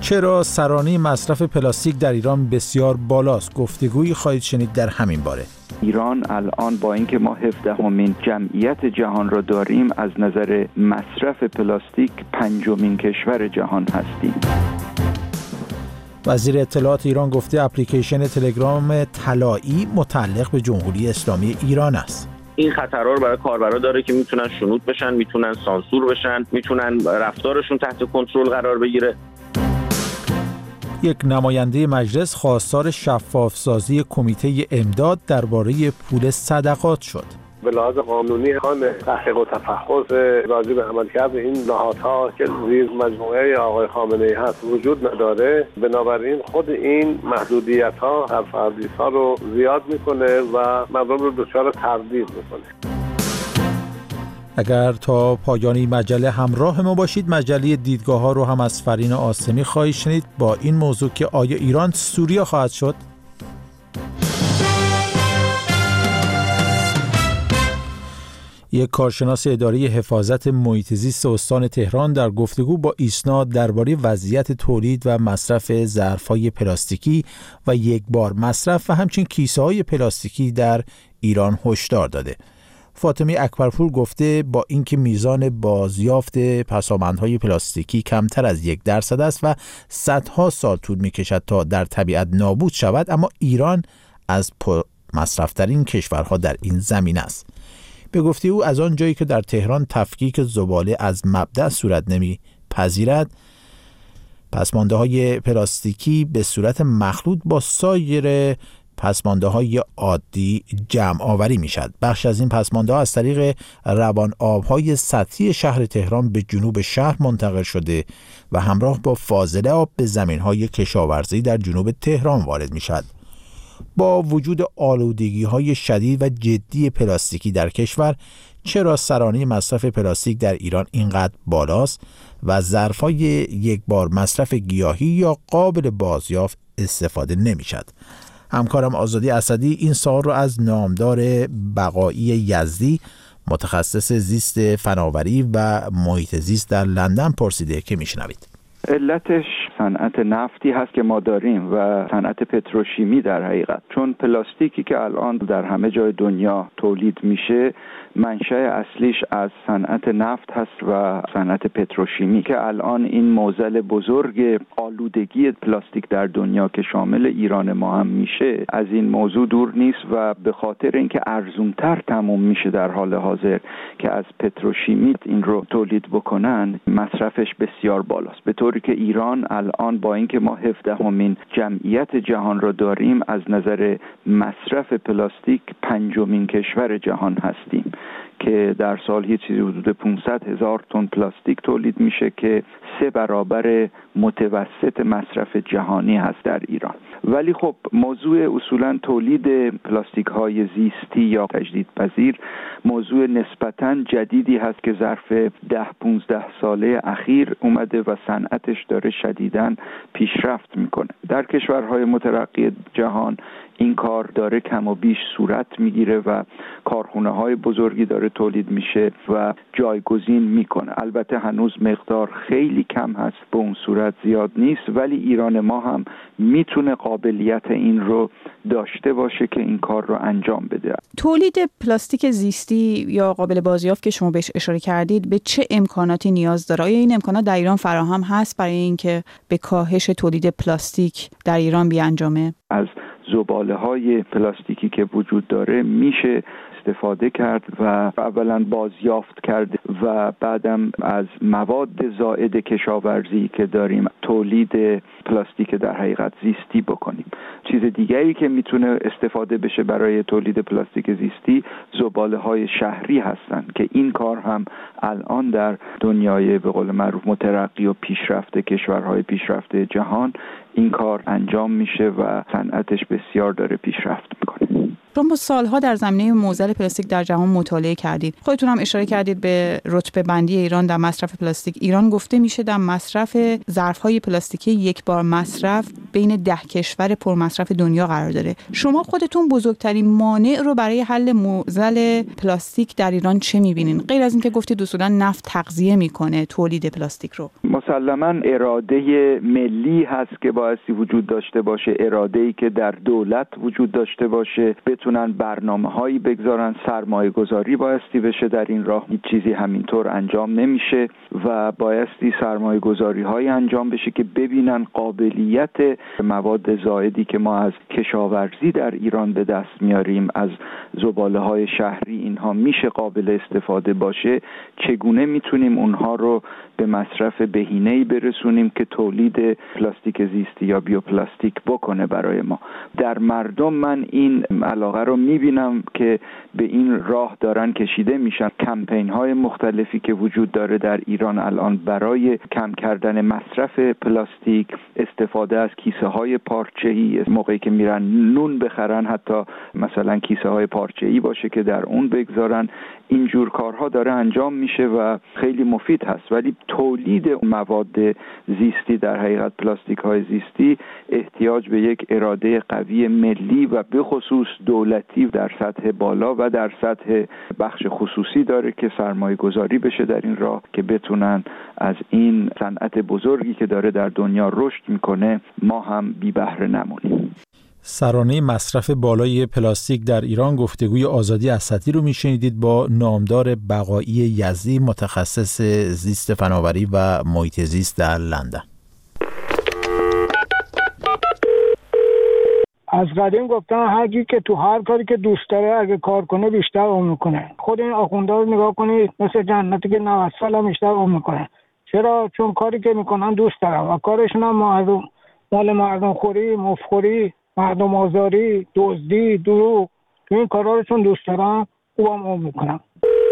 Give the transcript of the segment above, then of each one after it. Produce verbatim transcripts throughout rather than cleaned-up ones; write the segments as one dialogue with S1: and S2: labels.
S1: چرا سرانه مصرف پلاستیک در ایران بسیار بالاست؟ گفتگویی خواهید شنید در همین باره.
S2: ایران الان با اینکه ما هفدهمین جمعیت جهان را داریم، از نظر مصرف پلاستیک پنجمین کشور جهان هستیم.
S1: وزیر اطلاعات ایران گفته اپلیکیشن تلگرام طلایی متعلق به جمهوری اسلامی ایران است.
S3: این خطرها رو برای کاربرا داره که میتونن شنود بشن، میتونن سانسور بشن، میتونن رفتارشون تحت کنترل قرار بگیره.
S1: یک نماینده مجلس خواستار شفاف‌سازی کمیته امداد درباره پول صدقات شد.
S4: به لحاظ قانونی خواهان تحقیق و تفحص راجع به عملکرد این نهادها که زیر مجموعه آقای خامنه‌ای هست وجود نداره، بنابراین خود این محدودیت‌ها سرفردی‌ها رو زیاد میکنه و مردم رو دچار تردید میکنه.
S1: اگر تا پایانی مجله همراه ما باشید، مجله دیدگاه‌ها رو هم از فرین آسمی خواهید شنید با این موضوع که آیا ایران سوریه خواهد شد؟ یک کارشناس اداره حفاظت محیط زیست استان تهران در گفتگو با ایسنا درباره وضعیت تولید و مصرف ظرف‌های پلاستیکی و یک بار مصرف و همچنین کیسه‌های پلاستیکی در ایران هشدار داده. فاطمه اکبرپور گفته با اینکه میزان بازیافت پسامندهای پلاستیکی کمتر از یک درصد است و صدها سال طول می‌کشد تا در طبیعت نابود شود، اما ایران از مصرف‌ترین کشورها در این زمینه است. به گفته او از آن جایی که در تهران تفکیک زباله از مبدأ صورت نمی پذیرد، پسمانده های پلاستیکی به صورت مخلوط با سایر پسمانده های عادی جمع آوری می شد. بخش از این پسمانده ها از طریق روان آبهای سطحی شهر تهران به جنوب شهر منتقل شده و همراه با فاضله آب به زمین های کشاورزی در جنوب تهران وارد می شد. با وجود آلودگی‌های شدید و جدی پلاستیکی در کشور، چرا سرانه مصرف پلاستیک در ایران اینقدر بالاست و ظرف‌های یک بار مصرف گیاهی یا قابل بازیافت استفاده نمی‌شد؟ همکارم آزادی اسدی این سوال را از نامدار بقایی یزدی، متخصص زیست فناوری و محیط زیست در لندن پرسیده که میشنوید.
S2: علتش صنعت نفتی هست که ما داریم و صنعت پتروشیمی در حقیقت، چون پلاستیکی که الان در همه جای دنیا تولید میشه منشأ اصلیش از صنعت نفت هست و صنعت پتروشیمی که الان این معضل بزرگ آلودگی پلاستیک در دنیا که شامل ایران ما هم میشه از این موضوع دور نیست و به خاطر اینکه ارزونتر تموم میشه در حال حاضر که از پتروشیمی این رو تولید بکنن، مصرفش بسیار بالاست، به طوری که ایران الان با اینکه ما هفدهمین جمعیت جهان را داریم، از نظر مصرف پلاستیک پنجمین کشور جهان هستیم که در سال یه چیزی حدود پانصد هزار تن پلاستیک تولید میشه که سه برابر متوسط مصرف جهانی هست در ایران. ولی خب موضوع اصولا تولید پلاستیک های زیستی یا تجدیدپذیر موضوع نسبتاً جدیدی هست که ظرف ده پونزده ساله اخیر اومده و صنعتش داره شدیداً پیشرفت میکنه. در کشورهای مترقی جهان این کار داره کم و بیش صورت میگیره و کارخونه های بزرگی داره تولید میشه و جایگزین میکنه. البته هنوز مقدار خیلی کم هست، به اون صورت زیاد نیست، ولی ایران ما هم میتونه قابلیت این رو داشته باشه که این کار رو انجام بده.
S5: تولید پلاستیک زیستی یا قابل بازیافت که شما بهش اشاره کردید به چه امکاناتی نیاز داره؟ آیا این امکانات در ایران فراهم هست برای اینکه به کاهش تولید پلاستیک در ایران بیانجامه؟
S2: از زباله های پلاستیکی که وجود داره میشه استفاده کرد و اولا بازیافت کرد و بعدم از مواد زائد کشاورزی که داریم تولید پلاستیک در حقیقت زیستی بکنیم. چیز دیگری که میتونه استفاده بشه برای تولید پلاستیک زیستی زباله های شهری هستن که این کار هم الان در دنیای به قول معروف مترقی و پیشرفته کشورهای پیشرفته جهان این کار انجام میشه و صنعتش بسیار داره پیشرفت میکنه.
S5: شما سالها در زمینه معضل پلاستیک در جهان مطالعه کردید. خودتون هم اشاره کردید به رتبه بندی ایران در مصرف پلاستیک. ایران گفته میشه در مصرف ظرف‌های پلاستیکی یک بار مصرف بین ده کشور پرمصرف دنیا قرار داره. شما خودتون بزرگترین مانع رو برای حل معضل پلاستیک در ایران چه می‌بینین؟ غیر از اینکه گفتید اصولا نفت تغذیه میکنه تولید پلاستیک رو.
S2: مسلماً اراده ملی هست که بایستی وجود داشته باشه، اراده‌ای که در دولت وجود داشته باشه، بتونن برنامه‌هایی بگذارن، سرمایه‌گذاری بایستی بشه در این راه. هیچ چیزی همینطور انجام نمیشه و بایستی سرمایه‌گذاری‌هایی انجام بشه که ببینن قابلیت مواد زائدی که ما از کشاورزی در ایران به دست میاریم، از زباله‌های شهری، اینها میشه قابل استفاده باشه، چگونه میتونیم اونها رو به مصرف بهینه‌ای برسونیم که تولید پلاستیک زیستی یا بیوپلاستیک بکنه برای ما. در مردم من این علاقه رو میبینم که به این راه دارن کشیده میشن. کمپین های مختلفی که وجود داره در ایران الان برای کم کردن مصرف پلاستیک، استفاده از کیسه های پارچه‌ای، موقعی که میرن نون بخرن حتی مثلا کیسه های پارچه‌ای باشه که در اون بگذارن. اینجور کارها داره انجام میشه و خیلی مفید هست، ولی تولید مواد زیستی در حقیقت پلاستیک های زیستی احتیاج به یک اراده قوی ملی و به خصوص دولتی در سطح بالا و در سطح بخش خصوصی داره که سرمایه گذاری بشه در این راه که بتونن از این صنعت بزرگی که داره در دنیا رشد میکنه ما هم بی بهره نمونیم.
S1: سرانه مصرف بالای پلاستیک در ایران، گفتگوی آزادی اسدی رو میشنیدید با نامدار بقایی یزدی، متخصص زیست فناوری و محیط زیست در لندن.
S6: از قدیم گفتن هر کی که تو هر کاری که دوست داره اگه کار کنه بیشتر عمر میکنه. خود این آخوندا رو نگاه کنید، مثل جنتی که نود سال هم بیشتر عمر میکنه. چرا؟ چون کاری که میکنن دوست دارن و کارشون هم مردم مال مردم خوری، مفخوری، مردم آزاری، دزدی، دروغ، تو این کارا رو چون دوست دارن خوبم عمر میکنن.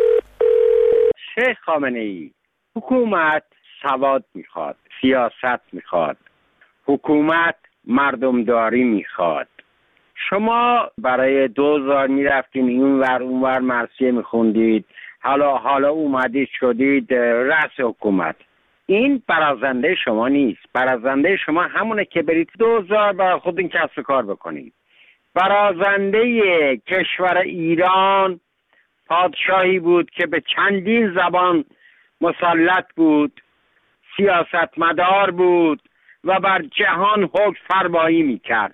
S7: شیخ خامنه‌ای، حکومت سواد میخواد، سیاست میخواد، حکومت مردمداری میخواد. شما برای دوزار میرفتین این ور اون ور مرثیه میخوندید، حالا حالا اومدید شدید رأس حکومت. این برازنده شما نیست. برازنده شما همونه که برید دوزار برای خود این کسب کار بکنید. برازنده کشور ایران پادشاهی بود که به چندین زبان مسلط بود، سیاستمدار بود و بر جهان حکم فرمایی میکرد.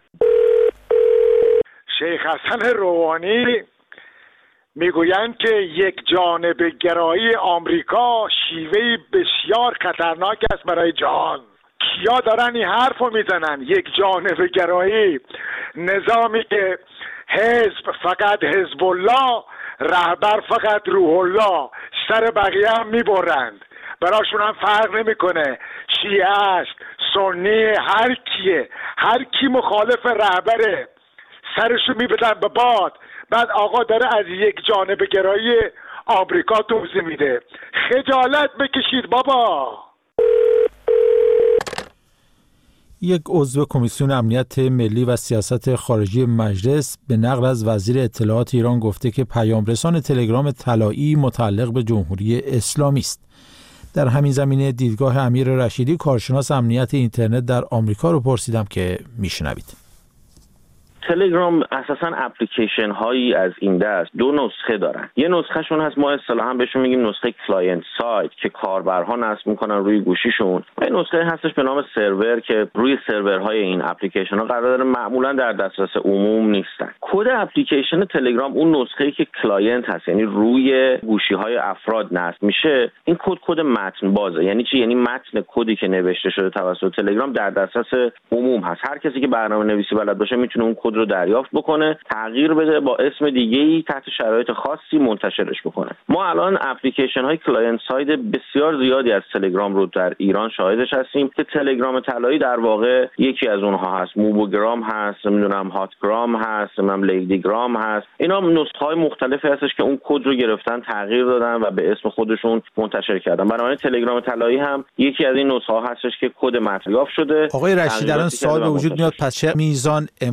S8: شیخ حسن روحانی میگویند که یک جانب گرایی آمریکا شیوهی بسیار خطرناک است برای جهان. کیا دارن این حرف رو میزنن؟ یک جانب گرایی، نظامی که حزب فقط حزب الله، رهبر فقط روح الله، سر بقیه هم میبرند. براشون هم فرق نمیکنه شیعه است، سنی، هر کیه، هر کی مخالف رهبره سرشو میبدن به باد. بعد آقا داره از یک جانب گرایی آمریکا توضیح میده. خجالت بکشید بابا.
S1: یک عضو کمیسیون امنیت ملی و سیاست خارجی مجلس به نقل از وزیر اطلاعات ایران گفته که پیامرسان تلگرام طلایی متعلق به جمهوری اسلامی است. در همین زمینه دیدگاه امیر رشیدی، کارشناس امنیت اینترنت در آمریکا رو پرسیدم که میشنوید.
S3: تلگرام اساساً اپلیکیشن هایی از این دست دو نسخه دارن. یه نسخه شون هست ما اصطلاحاً بهشون میگیم نسخه کلاینت سایت که کاربرها نصب میکنن روی گوشیشون. و این نسخه هستش به نام سرور که روی سرورهای این اپلیکیشن ها قرار داره، معمولاً در دسترس عموم نیستن. کد اپلیکیشن تلگرام اون نسخه‌ای که کلاینت هست، یعنی روی گوشی‌های افراد نصب میشه، این کد کد متن بازه. یعنی چی؟ یعنی متن کدی که نوشته شده توسط تلگرام در دسترس عموم هست. هر کسی که برنامه‌نویسی بلد باشه میتونه اون کد رو دریافت بکنه، تغییر بده، با اسم دیگه‌ای تحت شرایط خاصی منتشرش بکنه. ما الان اپلیکیشن های کلاینت ساید بسیار زیادی از تلگرام رو در ایران شاهدش هستیم که تلگرام طلایی در واقع یکی از اونها هست. موبوگرام هست، نمیدونم هاتگرام هست، نمیدونم لیدیگرام هست. اینا نسخه های مختلفی هستش که اون کد رو گرفتن، تغییر دادن و به اسم خودشون منتشر کردن. بنابراین تلگرام طلایی هم یکی از این نسخه ها هستش که کد متن یافت شده.
S1: آقای رشیدی، الان سوال به وجود میاد، پس چه میزان امکان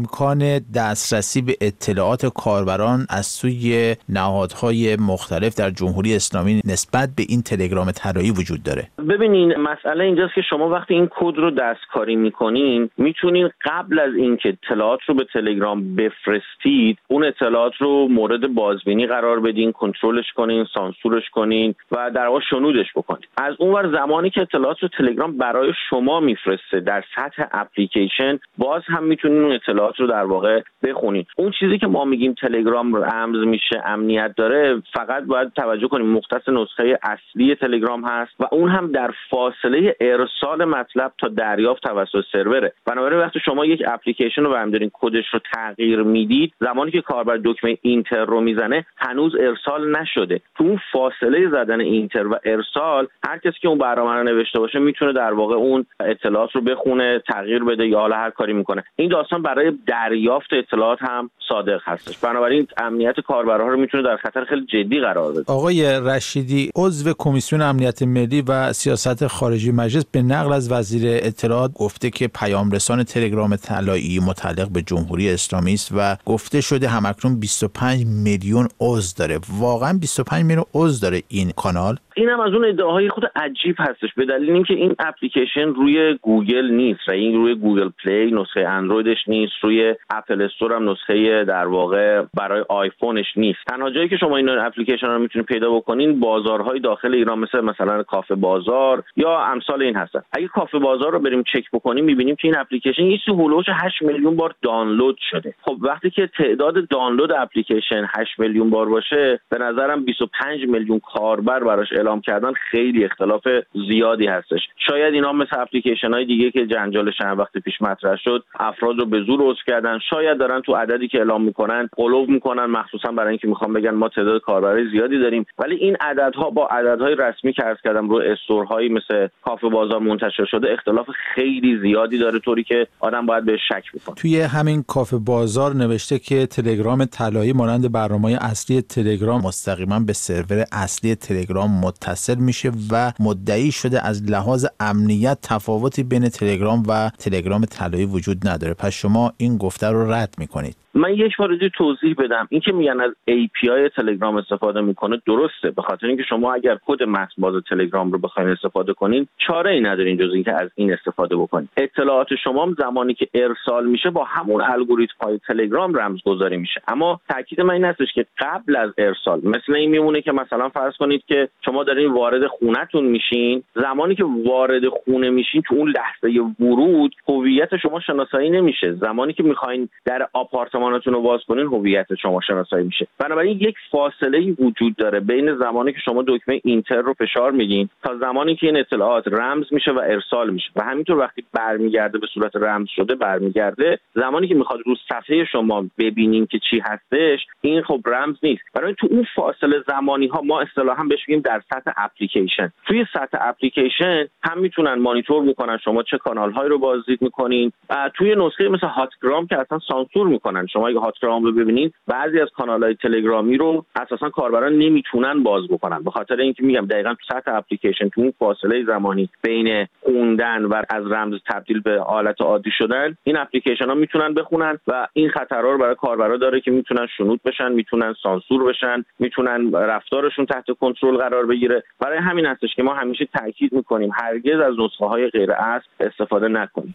S1: دسترسی به اطلاعات کاربران از سوی نهادهای مختلف در جمهوری اسلامی نسبت به این تلگرام طلایی وجود داره؟
S3: ببینین مسئله اینجاست که شما وقتی این کد رو دستکاری میکنین میتونین قبل از اینکه اطلاعات رو به تلگرام بفرستید اون اطلاعات رو مورد بازبینی قرار بدین، کنترلش کنین، سانسورش کنین و در واقع شنودش بکنین. از اونور زمانی که اطلاعات رو تلگرام برای شما میفرسته در سطح اپلیکیشن باز هم میتونین اون اطلاعات رو در واقع بخونین. اون چیزی که ما میگیم تلگرام رمز میشه، امنیت داره، فقط باید توجه کنیم مختص نسخه اصلی تلگرام هست و اون هم در فاصله ارسال مطلب تا دریافت توسط سروره. بنابراین وقتی شما یک اپلیکیشن رو برمی دارین کدش رو تغییر میدید، زمانی که کاربر دکمه اینتر رو میزنه هنوز ارسال نشده. تو اون فاصله زدن اینتر و ارسال هر کسی که اون برنامه رو نوشته باشه میتونه در واقع اون اطلاعات رو بخونه، تغییر بده یا حالا هر کاری میکنه. این داستان برای دریافت اطلاعات هم صادق هستش. بنابراین امنیت کاربرها رو میتونه در خطر خیلی جدی قرار بده.
S1: آقای رشیدی، عضو کمیسیون امنیت ملی و سیاست خارجی مجلس، به نقل از وزیر اطلاعات گفته که پیام رسان تلگرام طلایی متعلق به جمهوری اسلامی است و گفته شده همکنون بیست و پنج میلیون عضو داره. واقعا بیست و پنج میلیون عضو داره این کانال؟
S3: این هم از اون ادعاهای خود عجیب هستش، به دلیل اینکه این اپلیکیشن روی گوگل نیست و این روی گوگل پلی نسخه اندرویدش نیست، روی اپل استور هم نسخه در واقع برای آیفونش نیست. تنها جایی که شما این اپلیکیشن رو میتونید پیدا بکنین بازارهای داخل ایران مثل مثلا کافه بازار یا امثال این هستن. اگه کافه بازار رو بریم چک بکنیم میبینیم که این اپلیکیشن یه چیزی هولوش هشت میلیون بار دانلود شده. خب وقتی که تعداد دانلود اپلیکیشن هشت میلیون بار باشه، به نظرم بیست و پنج میلیون کاربر براش اعلام کردن خیلی اختلاف زیادی هستش. شاید اینا مثل اپلیکیشن های دیگه که جنجالش چند وقت پیش مطرح شد افراد رو به زور عضو کردن، شاید دارن تو عددی که اعلام میکنن غلو میکنن، مخصوصا برای اینکه میخوان بگن ما تعداد کاربرای زیادی داریم، ولی این عددها با عددهای رسمی که عرض کردم رو استورهایی مثل کافه بازار منتشر شده اختلاف خیلی زیادی داره، طوری که آدم باید بهش شک بکنه.
S1: توی همین کافه بازار نوشته که تلگرام طلایی مانند برنامه‌های اصلی تلگرام مستقیما به سرور اصلی تلگرام متصل میشه و مدعی شده از لحاظ امنیت تفاوتی بین تلگرام و تلگرام طلایی وجود نداره. پس شما این گفته رو رد میکنید؟
S3: من یک بار دیگه توضیح بدم. این که میگن از ای پی آی تلگرام استفاده میکنه درسته، به خاطر اینکه شما اگر کد متن باز تلگرام رو بخواید استفاده کنین چاره ای ندارین جز اینکه از این استفاده بکنین. اطلاعات شما هم زمانی که ارسال میشه با همون الگوریتم های تلگرام رمزگذاری میشه، اما تاکید من این هستش که قبل از ارسال مثل این میمونه که مثلا فرض کنید که شما دارین وارد خونه‌تون میشین، زمانی که وارد خونه میشین تو اون لحظه ورود هویت شما شناسایی نمیشه، زمانی که میخواین در آپارتمان مانتون رو باز کنین هویت شما شناسایی میشه. بنابراین یک فاصله وجود داره بین زمانی که شما دکمه اینتر رو فشار میدین تا زمانی که این اطلاعات رمز میشه و ارسال میشه و همینطور وقتی برمیگرده به صورت رمز شده برمیگرده، زمانی که میخواد رو صفحه شما ببینین که چی هستش این خب رمز نیست. برای تو اون فاصله زمانی ها ما اصطلاحا بهش میگیم در سطح اپلیکیشن. توی سطح اپلیکیشن هم میتونن مانیتور میکنن شما چه کانال هایی رو بازدید میکنین. توی نسخه مثل هاتگرام که اصلا سانسور میکنن، شما اگه هاتگرام رو ببینید بعضی از کانال‌های تلگرامی رو اساسا کاربران نمیتونن باز بکنن، به خاطر اینکه میگم دقیقاً تو سطح اپلیکیشن تو اون فاصله زمانی بین خوندن و از رمز تبدیل به حالت عادی شدن این اپلیکیشن‌ها میتونن بخونن و این خطرها رو برای کاربرا داره که میتونن شنود بشن، میتونن سانسور بشن، میتونن رفتارشون تحت کنترل قرار بگیره. برای همین هستش که ما همیشه تاکید میکنیم هرگز از نسخه‌های غیر اصل استفاده نکنید.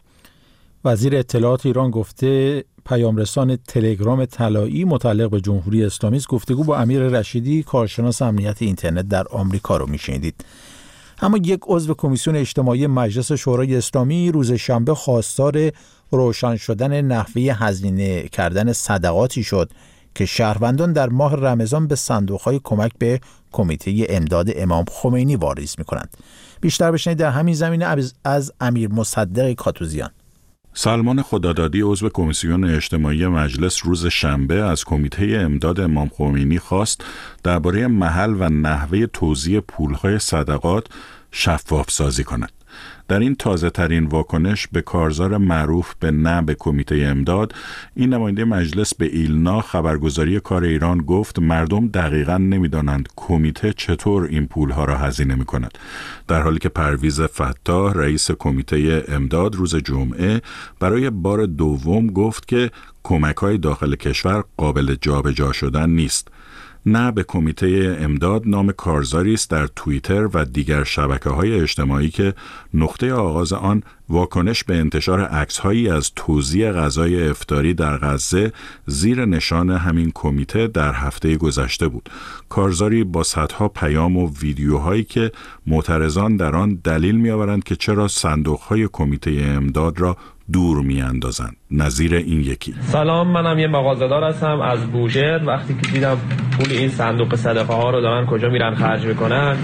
S1: وزیر اطلاعات ایران گفته پیامرسان تلگرام طلایی متعلق به جمهوری اسلامی است. گفتگو با امیر رشیدی کارشناس امنیت اینترنت در آمریکا رو میشنیدید. اما یک عضو کمیسیون اجتماعی مجلس شورای اسلامی روز شنبه خواستار روشن شدن نحوه هزینه کردن صدقاتی شد که شهروندان در ماه رمضان به صندوق‌های کمک به کمیته امداد امام خمینی واریز می‌کنند. بیشتر بشنوید در همین زمینه از امیر مصدق کاتوزیان.
S9: سلمان خدادادی عضو کمیسیون اجتماعی مجلس روز شنبه از کمیته امداد امام خمینی خواست درباره محل و نحوه توزیع پولهای صدقات شفاف سازی کند. در این تازه ترین واکنش به کارزار معروف به نه به کمیته امداد، این نماینده مجلس به ایلنا خبرگزاری کار ایران گفت مردم دقیقاً نمی‌دانند کمیته چطور این پولها را هزینه می‌کند، در حالی که پرویز فتاح رئیس کمیته امداد روز جمعه برای بار دوم گفت که کمک‌های داخل کشور قابل جابجا شدن نیست. نه به کمیته امداد نام کارزاری است در توییتر و دیگر شبکه‌های اجتماعی که نقطه آغاز آن واکنش به انتشار عکس‌هایی از توزیع غذای افطاری در غزه زیر نشان همین کمیته در هفته گذشته بود. کارزاری با صدها پیام و ویدیوهایی که معترضان در آن دلیل می‌آورند که چرا صندوق‌های کمیته امداد را دور میاندازند. نظیر این یکی:
S10: سلام، منم یه مغازه‌دار هستم از بوشهر. وقتی که دیدم پول این صندوق صدقه ها رو دارن کجا میرن خرج میکنن،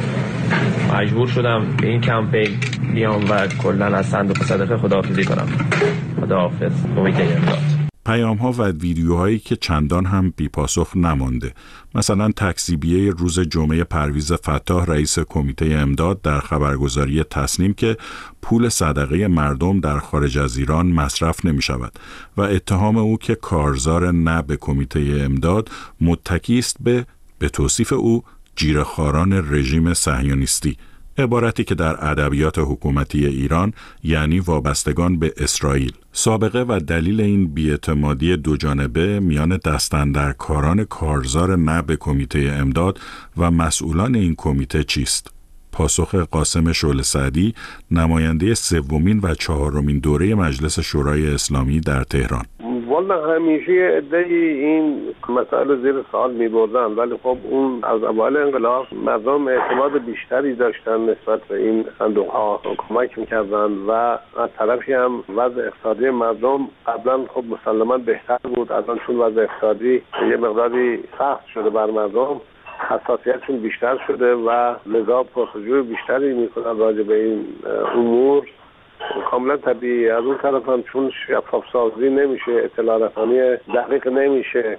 S10: مجبور شدم به این کمپین بیام و کلا از صندوق صدقه خداحافظی کنم. خداحافظ کمیته امداد.
S9: پیام‌ها و ویدیوهایی که چندان هم بی‌پاسخ نمانده. مثلا تکذیبیه روز جمعه پرویز فتاح رئیس کمیته امداد در خبرگزاری تصنیم که پول صدقه مردم در خارج از ایران مصرف نمی‌شود و اتهام او که کارزار نه به کمیته امداد متکی است به به توصیف او جیره‌خواران رژیم صهیونیستی، عبارتی که در ادبیات حکومتی ایران یعنی وابستگان به اسرائیل. سابقه و دلیل این بی‌اعتمادی دوجانبه میان دستاندرکاران کارزار نه به کمیته امداد و مسئولان این کمیته چیست؟ پاسخ قاسم شعله سعدی، نماینده سومین و چهارمین دوره مجلس شورای اسلامی در تهران:
S4: والا همیشه عده‌ای این مسائل زیر سوال می‌بردن، ولی خب اون از اول انقلاب مردم اعتماد بیشتری داشتن نسبت به این صندوق‌ها، کمک می‌کردن و از طرفی هم وضع اقتصادی مردم قبلا خب مسلماً بهتر بود. الان چون وضع اقتصادی یه مقداری سخت شده بر مردم، حساسیتشون بیشتر شده و لذا پرسجوی بیشتری میکنن راجع به این امور. کاملا طبیعی. از اون طرف هم چون شفاف سازی نمیشه، اطلاع رسانی دقیق نمیشه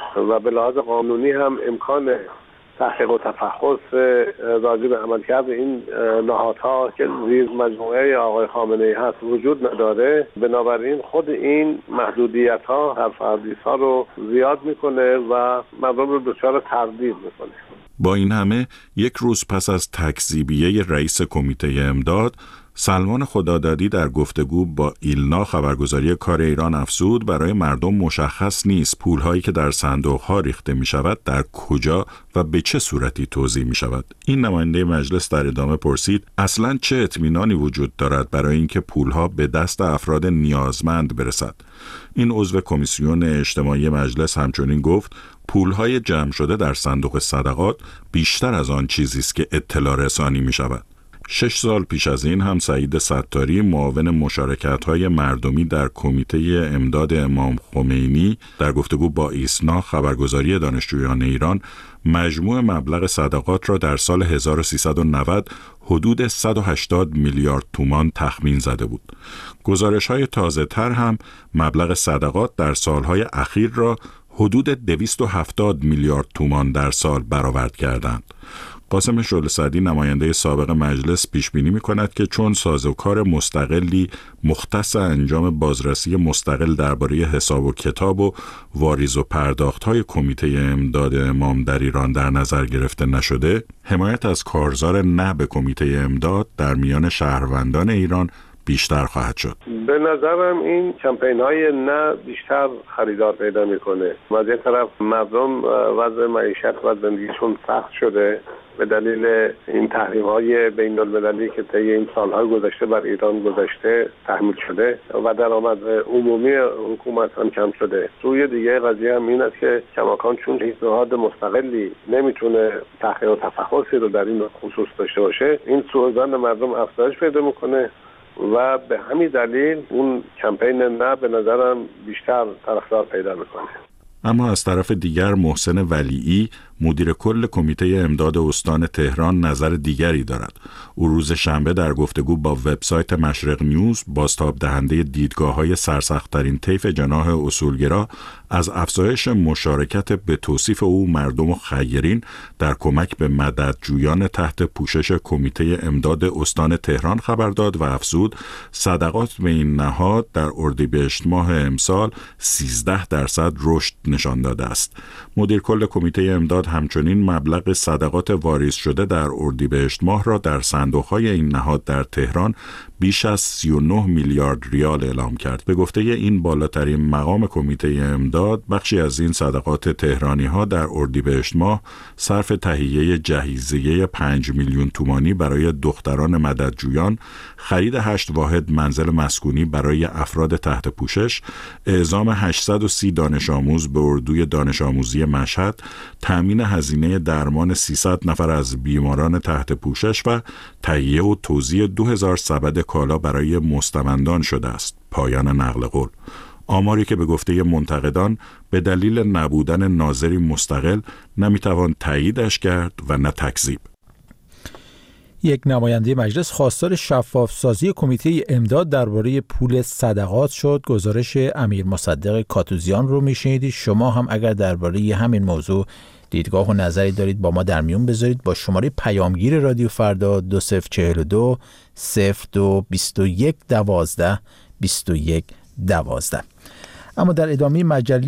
S4: و به لحاظ قانونی هم امکان تحقیق و تفحص راجع به عملکرد این نهادها که زیر مجموعه آقای خامنه‌ای هست وجود نداره. بنابراین خود این محدودیت ها هر فردیس ها رو زیاد میکنه و مردم رو دچار تردید میکنه.
S9: با این همه یک روز پس از تکذیبیه رئیس کمیته امداد، سلمان خدادادی در گفتگو با ایلنا خبرگزاری کار ایران افزود برای مردم مشخص نیست پولهایی که در صندوقها ریخته می شود در کجا و به چه صورتی توزیع می شود. این نماینده مجلس در ادامه پرسید اصلاً چه اطمینانی وجود دارد برای اینکه پولها به دست افراد نیازمند برسد. این عضو کمیسیون اجتماعی مجلس همچنین گفت پولهای جمع شده در صندوق صدقات بیشتر از آن چیزی است که اطلاع رسانی می شود. شش سال پیش از این هم سعید ستاری معاون مشارکت‌های مردمی در کمیته امداد امام خمینی در گفتگو با ایسنا خبرگزاری دانشجویان ایران مجموع مبلغ صدقات را در سال هزار و سیصد و نود حدود صد و هشتاد میلیارد تومان تخمین زده بود. گزارش‌های تازه‌تر هم مبلغ صدقات در سالهای اخیر را حدود دویست و هفتاد میلیارد تومان در سال برآورد کردند. قاسم شعله سعدی نماینده سابق مجلس پیش بینی می‌کند که چون سازوکار مستقلی مختص انجام بازرسی مستقل درباره حساب و کتاب و واریز و پرداخت‌های کمیته امداد امام در ایران در نظر گرفته نشده، حمایت از کارزار نه به کمیته امداد در میان شهروندان ایران بیشتر خواهد شد.
S4: به نظرم این کمپین های نه بیشتر خریدار پیدا میکنه. از یک طرف مردم وضع معیشت و زندگیشون سخت شده به دلیل این تحریم های بین المللی که طی این سالهای گذشته بر ایران گذشته تحمیل شده و درآمد عمومی حکومت هم کم شده. سوی دیگه قضیه هم این است که کماکان چون هیچ نهاد مستقلی نمیتونه تحقیق و تفحصی رو در این خصوص داشته باشه، این سوءظن مردم افزایش پیدا میکنه و به همین دلیل اون کمپین نه به نظرم بیشتر طرفدار پیدا میکنه.
S9: اما از طرف دیگر محسن ولیعی مدیر کل کمیته امداد استان تهران نظر دیگری دارد. او روز شنبه در گفتگو با وبسایت مشرق نیوز، بازتاب دهنده دیدگاه‌های سرسخت‌ترین طیف جناح اصولگرا، از افزایش مشارکت به توصیف او مردم و خیرین در کمک به مددجویان تحت پوشش کمیته امداد استان تهران خبر داد و افزود صدقات به این نهاد در اردیبهشت ماه امسال سیزده درصد رشد نشان داده است. مدیر کل کمیته امداد همچنین مبلغ صدقات واریز شده در اردیبهشت ماه را در صندوق‌های این نهاد در تهران بیش از سی و نه میلیارد ریال اعلام کرد. به گفته این بالاترین مقام کمیته امداد، بخشی از این صدقات تهرانی‌ها در اردیبهشت ماه صرف تهیه جهیزیه پنج میلیون تومانی برای دختران مددجویان، خرید هشت واحد منزل مسکونی برای افراد تحت پوشش، اعزام هشتصد و سی دانش آموز به اردوی دانش آموزی مشهد، تأمین هزینه درمان سیصد نفر از بیماران تحت پوشش و تهیه و توزیع دو هزار سبد کالا برای مستمندان شده است. پایان نقل قول. آماری که به گفته منتقدان به دلیل نبودن ناظری مستقل نمیتوان تاییدش کرد و نه تکذیب.
S1: یک نماینده مجلس خواستار شفافسازی کمیته امداد درباره پول صدقات شد. گزارش امیر مصدق کاتوزیان رو میشنیدید. شما هم اگر درباره همین موضوع دیدگاه و نظری دارید با ما در میون بذارید با شماره پیامگیر رادیو فردا دو صفر چهل و دو صفر دو بیست و یک دوازده بیست و یک دوازده. اما در ادامه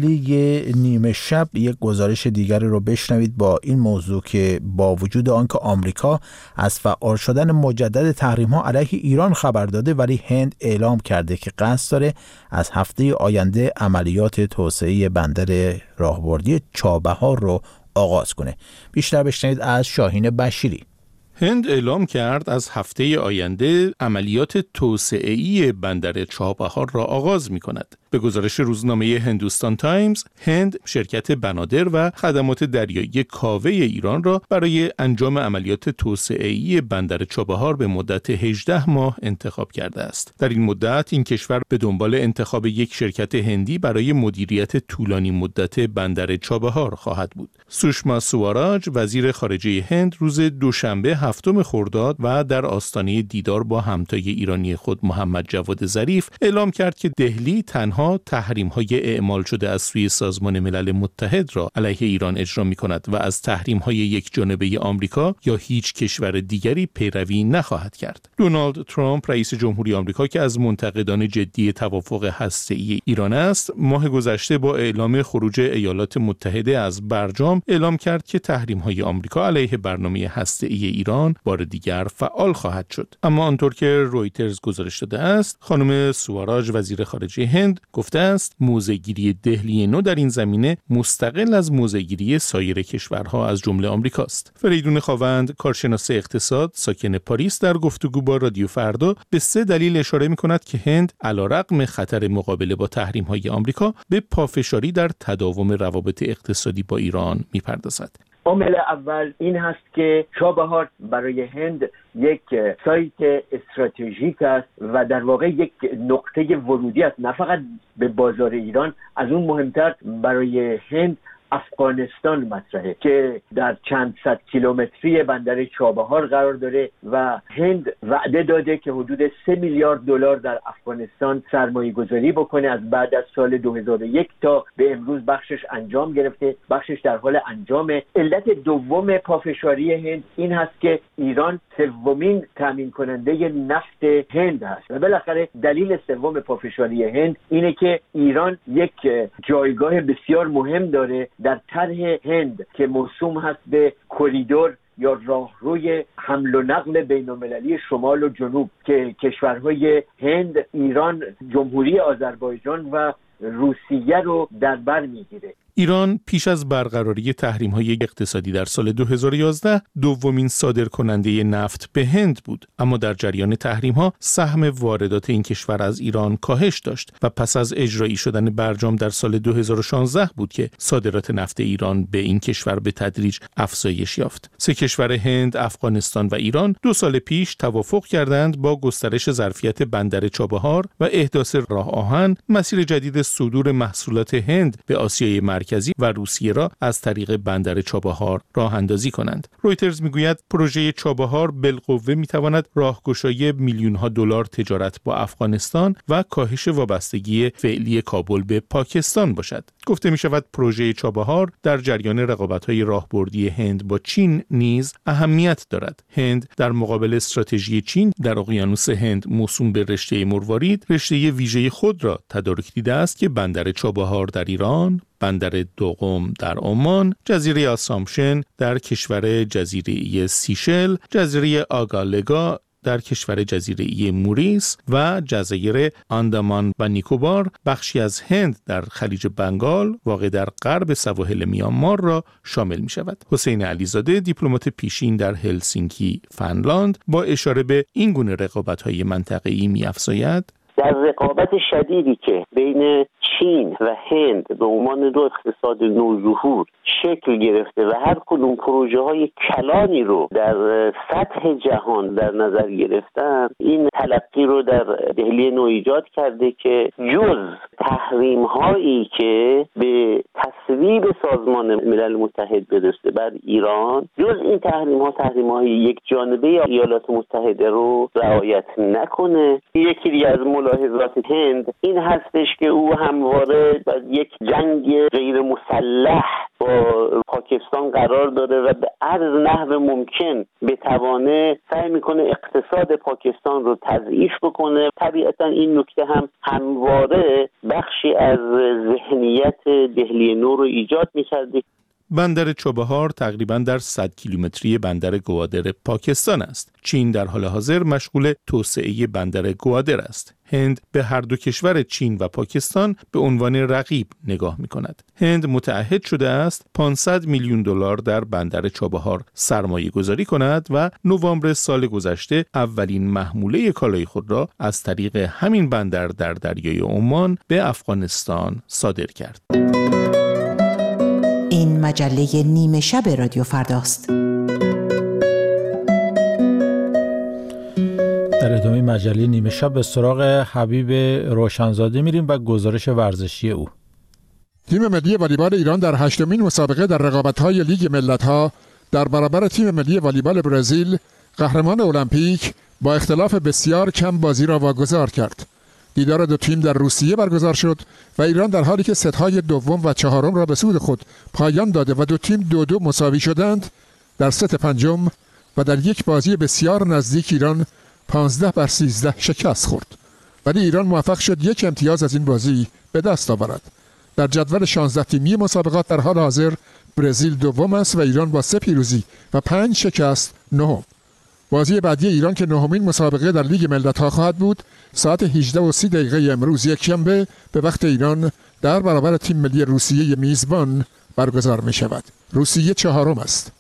S1: مجله نیمه شب یک گزارش دیگر رو بشنوید با این موضوع که با وجود آنکه آمریکا از فعال شدن مجدد تحریم‌ها علیه ایران خبر داده، ولی هند اعلام کرده که قصد داره از هفته آینده عملیات توسعه بندر راهبردی چابهار رو آغاز کنه. بیشتر بشنوید از شاهین بشیری.
S11: هند اعلام کرد از هفته آینده عملیات توسعه‌ای بندر چابهار را آغاز می‌کند. به گزارش روزنامه هندوستان تایمز، هند شرکت بنادر و خدمات دریایی کاوه ایران را برای انجام عملیات توسعه‌ای بندر چابهار به مدت هجده ماه انتخاب کرده است. در این مدت این کشور به دنبال انتخاب یک شرکت هندی برای مدیریت طولانی مدت بندر چابهار خواهد بود. سوشما سواراج، وزیر خارجه هند، روز دوشنبه هفتم خرداد و در آستانه دیدار با همتای ایرانی خود محمد جواد ظریف اعلام کرد که دهلی تنها تحریم‌های اعمال شده از سوی سازمان ملل متحد را علیه ایران اجرا می‌کند و از تحریم‌های یک جانبه آمریکا یا هیچ کشور دیگری پیروی نخواهد کرد. دونالد ترامپ، رئیس جمهوری آمریکا که از منتقدان جدی توافق هسته‌ای ایران است، ماه گذشته با اعلام خروج ایالات متحده از برجام اعلام کرد که تحریم‌های آمریکا علیه برنامه هسته‌ای ایران بار دیگر فعال خواهد شد. اما آنطور که رویترز گزارش داده است، خانم سواراج، وزیر خارجه هند، گفته است موضع‌گیری دهلی نو در این زمینه مستقل از موضع‌گیری سایر کشورها از جمله آمریکاست. فریدون خاوند، کارشناس اقتصاد ساکن پاریس، در گفتگو با رادیو فردا به سه دلیل اشاره می‌کند که هند علیرغم خطر مقابله با تحریم‌های آمریکا به پافشاری در تداوم روابط اقتصادی با ایران می‌پردازد.
S12: عامل اول این هست که چابهار برای هند یک سایت استراتژیک است و در واقع یک نقطه ورودی است، نه فقط به بازار ایران، از اون مهمتر برای هند افغانستان مطرحه که در چند صد کیلومتری بندر چابهار قرار داره و هند وعده داده که حدود سه میلیارد دلار در افغانستان سرمایه گذاری بکنه. از بعد از سال دو هزار و یک تا به امروز بخشش انجام گرفته، بخشش در حال انجامه. علت دوم پافشاری هند این هست که ایران سومین تامین کننده نفت هند هست و بالاخره دلیل سوم پافشاری هند اینه که ایران یک جایگاه بسیار مهم داره در طرح هند که موسوم هست به کریدور یا راهروی حمل و نقل بین‌المللی شمال و جنوب که کشورهای هند، ایران، جمهوری آذربایجان و روسیه رو در بر میگیره.
S11: ایران پیش از برقراری تحریم‌های اقتصادی در سال دو هزار و یازده دومین صادرکننده نفت به هند بود، اما در جریان تحریم‌ها سهم واردات این کشور از ایران کاهش داشت و پس از اجرایی شدن برجام در سال دو هزار و شانزده بود که صادرات نفت ایران به این کشور به تدریج افزایش یافت. سه کشور هند، افغانستان و ایران دو سال پیش توافق کردند با گسترش ظرفیت بندر چابهار و احداث راه آهن مسیر جدید صدور محصولات هند به آسیای مرکزی مرکزی و روسیه را از طریق بندر چابهار راه اندازی کنند. رویترز میگوید پروژه چابهار بالقوه میتواند راهگشایی میلیون ها دلار تجارت با افغانستان و کاهش وابستگی فعلی کابل به پاکستان باشد. گفته میشود پروژه چابهار در جریان رقابت‌های راهبردی هند با چین نیز اهمیت دارد. هند در مقابل استراتژی چین در اقیانوس هند موسوم به رشته مروارید، رشته ویژه خود را تدارک دیده است که بندر چابهار در ایران، بندر دوقم در عمان، جزیره آسامشن در کشور جزیره‌ای سیشل، جزیره آگالگا در کشور جزیره‌ای موریس و جزایر آندامان و نیکوبار، بخشی از هند در خلیج بنگال واقع در غرب سواحل میانمار را شامل می شود. حسین علیزاده، دیپلمات پیشین در هلسینکی، فنلاند، با اشاره به این گونه رقابت‌های منطقه‌ای می‌افزاید:
S13: در رقابت شدیدی که بین چین و هند به عنوان دو اقتصاد نوظهور شکل گرفته و هر کدوم پروژه های کلانی رو در سطح جهان در نظر گرفتن، این تلقی رو در دهلی نو ایجاد کرده که جز تحریم هایی که به تصویب سازمان ملل متحد برسه بر ایران، جز این تحریم ها تحریم های یک جانبه ایالات متحده رو رعایت نکنه. یکی دیگه از ملاحظات هند این هستش که او همواره یک جنگ غیر مسلح با پاکستان قرار داره و به هر نحو ممکن بتوانه سعی میکنه اقتصاد پاکستان رو تضعیف بکنه. طبیعتا این نکته هم همواره بخشی از ذهنیت دهلی نو رو ایجاد میکرده.
S11: بندر چابهار تقریباً در صد کیلومتری بندر گوادر پاکستان است. چین در حال حاضر مشغول توسعه بندر گوادر است. هند به هر دو کشور چین و پاکستان به عنوان رقیب نگاه می‌کند. هند متعهد شده است پانصد میلیون دلار در بندر چابهار سرمایه گذاری کند و نوامبر سال گذشته اولین محموله کالای خود را از طریق همین بندر در دریای عمان به افغانستان صادر کرد.
S14: این مجله نیمه شب رادیو فرداست.
S1: در ادامه مجله نیمه شب به سراغ حبیب روشنزاده میریم و گزارش ورزشی او.
S15: تیم ملی والیبال ایران در هشتمین مسابقه در رقابت‌های لیگ ملت‌ها در برابر تیم ملی والیبال برزیل، قهرمان المپیک، با اختلاف بسیار کم بازی را واگذار کرد. دیدار دو تیم در روسیه برگزار شد و ایران در حالی که ست‌های دوم و چهارم را به سود خود پایان داده و دو تیم دو دو مساوی شدند، در ست پنجم و در یک بازی بسیار نزدیک ایران پانزده بر سیزده شکست خورد. ولی ایران موفق شد یک امتیاز از این بازی به دست آورد. در جدول شانزده تیمی مسابقات در حال حاضر برزیل دوم است و ایران با سه پیروزی و پنج شکست نهم. بازی بعدی ایران که نهمین مسابقه در لیگ ملت‌ها خواهد بود، ساعت هجده و سی دقیقه امروز یکشنبه به وقت ایران در برابر تیم ملی روسیه میزبان برگزار می شود. روسیه چهارم است.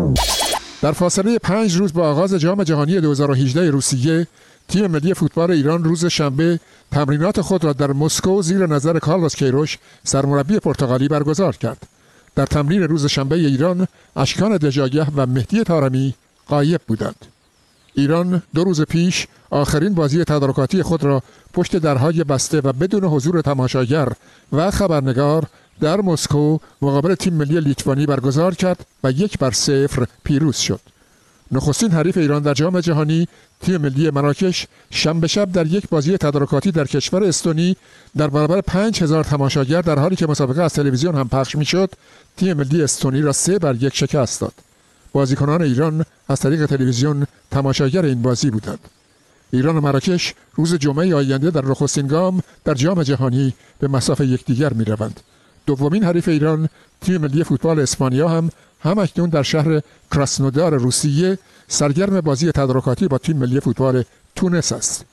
S15: در فاصله پنج روز با آغاز جام جهانی دو هزار و هجده روسیه، تیم ملی فوتبال ایران روز شنبه تمرینات خود را در مسکو زیر نظر کارلوس کیروش سرمربی پرتغالی برگزار کرد. در تمرین روز شنبه ایران، اشکان دژاگه و مهدی طارمی غایب بودند. ایران دو روز پیش آخرین بازی تدارکاتی خود را پشت درهای بسته و بدون حضور تماشاگر و خبرنگار در مسکو مقابل تیم ملی لیتوانی برگزار کرد و یک بر صفر پیروز شد. نخستین حریف ایران در جام جهانی، تیم ملی مراکش، شنبه شب در یک بازی تدارکاتی در کشور استونی در برابر پنج هزار تماشاگر در حالی که مسابقه از تلویزیون هم پخش میشد، تیم ملی استونی را سه بر یک شکست داد. بازیکنان ایران از طریق تلویزیون تماشاگر این بازی بودند. ایران و مراکش روز جمعه آینده در نخستین گام در جام جهانی به مصاف یکدیگر می‌روند. دومین حریف ایران، تیم ملی فوتبال اسپانیا، هم همکنون در شهر کراسنودار روسیه سرگرم بازی تدارکاتی با تیم ملی فوتبال تونس است.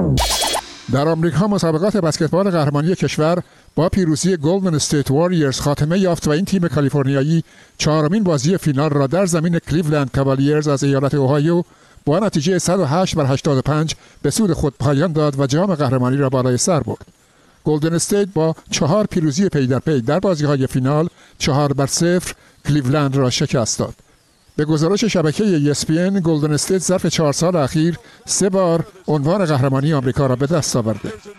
S15: در آمریکا مسابقات بسکتبال قهرمانی کشور با پیروزی گلدن استیت واریرز خاتمه یافت و این تیم کالیفرنیایی چهارمین بازی فینال را در زمین کلیولند کاوالیرز از ایالت اوهایو با نتیجه صد و هشت بر هشتاد و پنج به سود خود پایان داد و جام قهرمانی را بالای سر برد. گلدن استیت با چهار پیروزی پی در پی در بازی‌های فینال چهار بر صفر کلیولند را شکست داد. به گزارش شبکه ای اس پی ان، گلدن استیت ظرف چهار سال اخیر سه بار عنوان قهرمانی آمریکا را به دست آورده.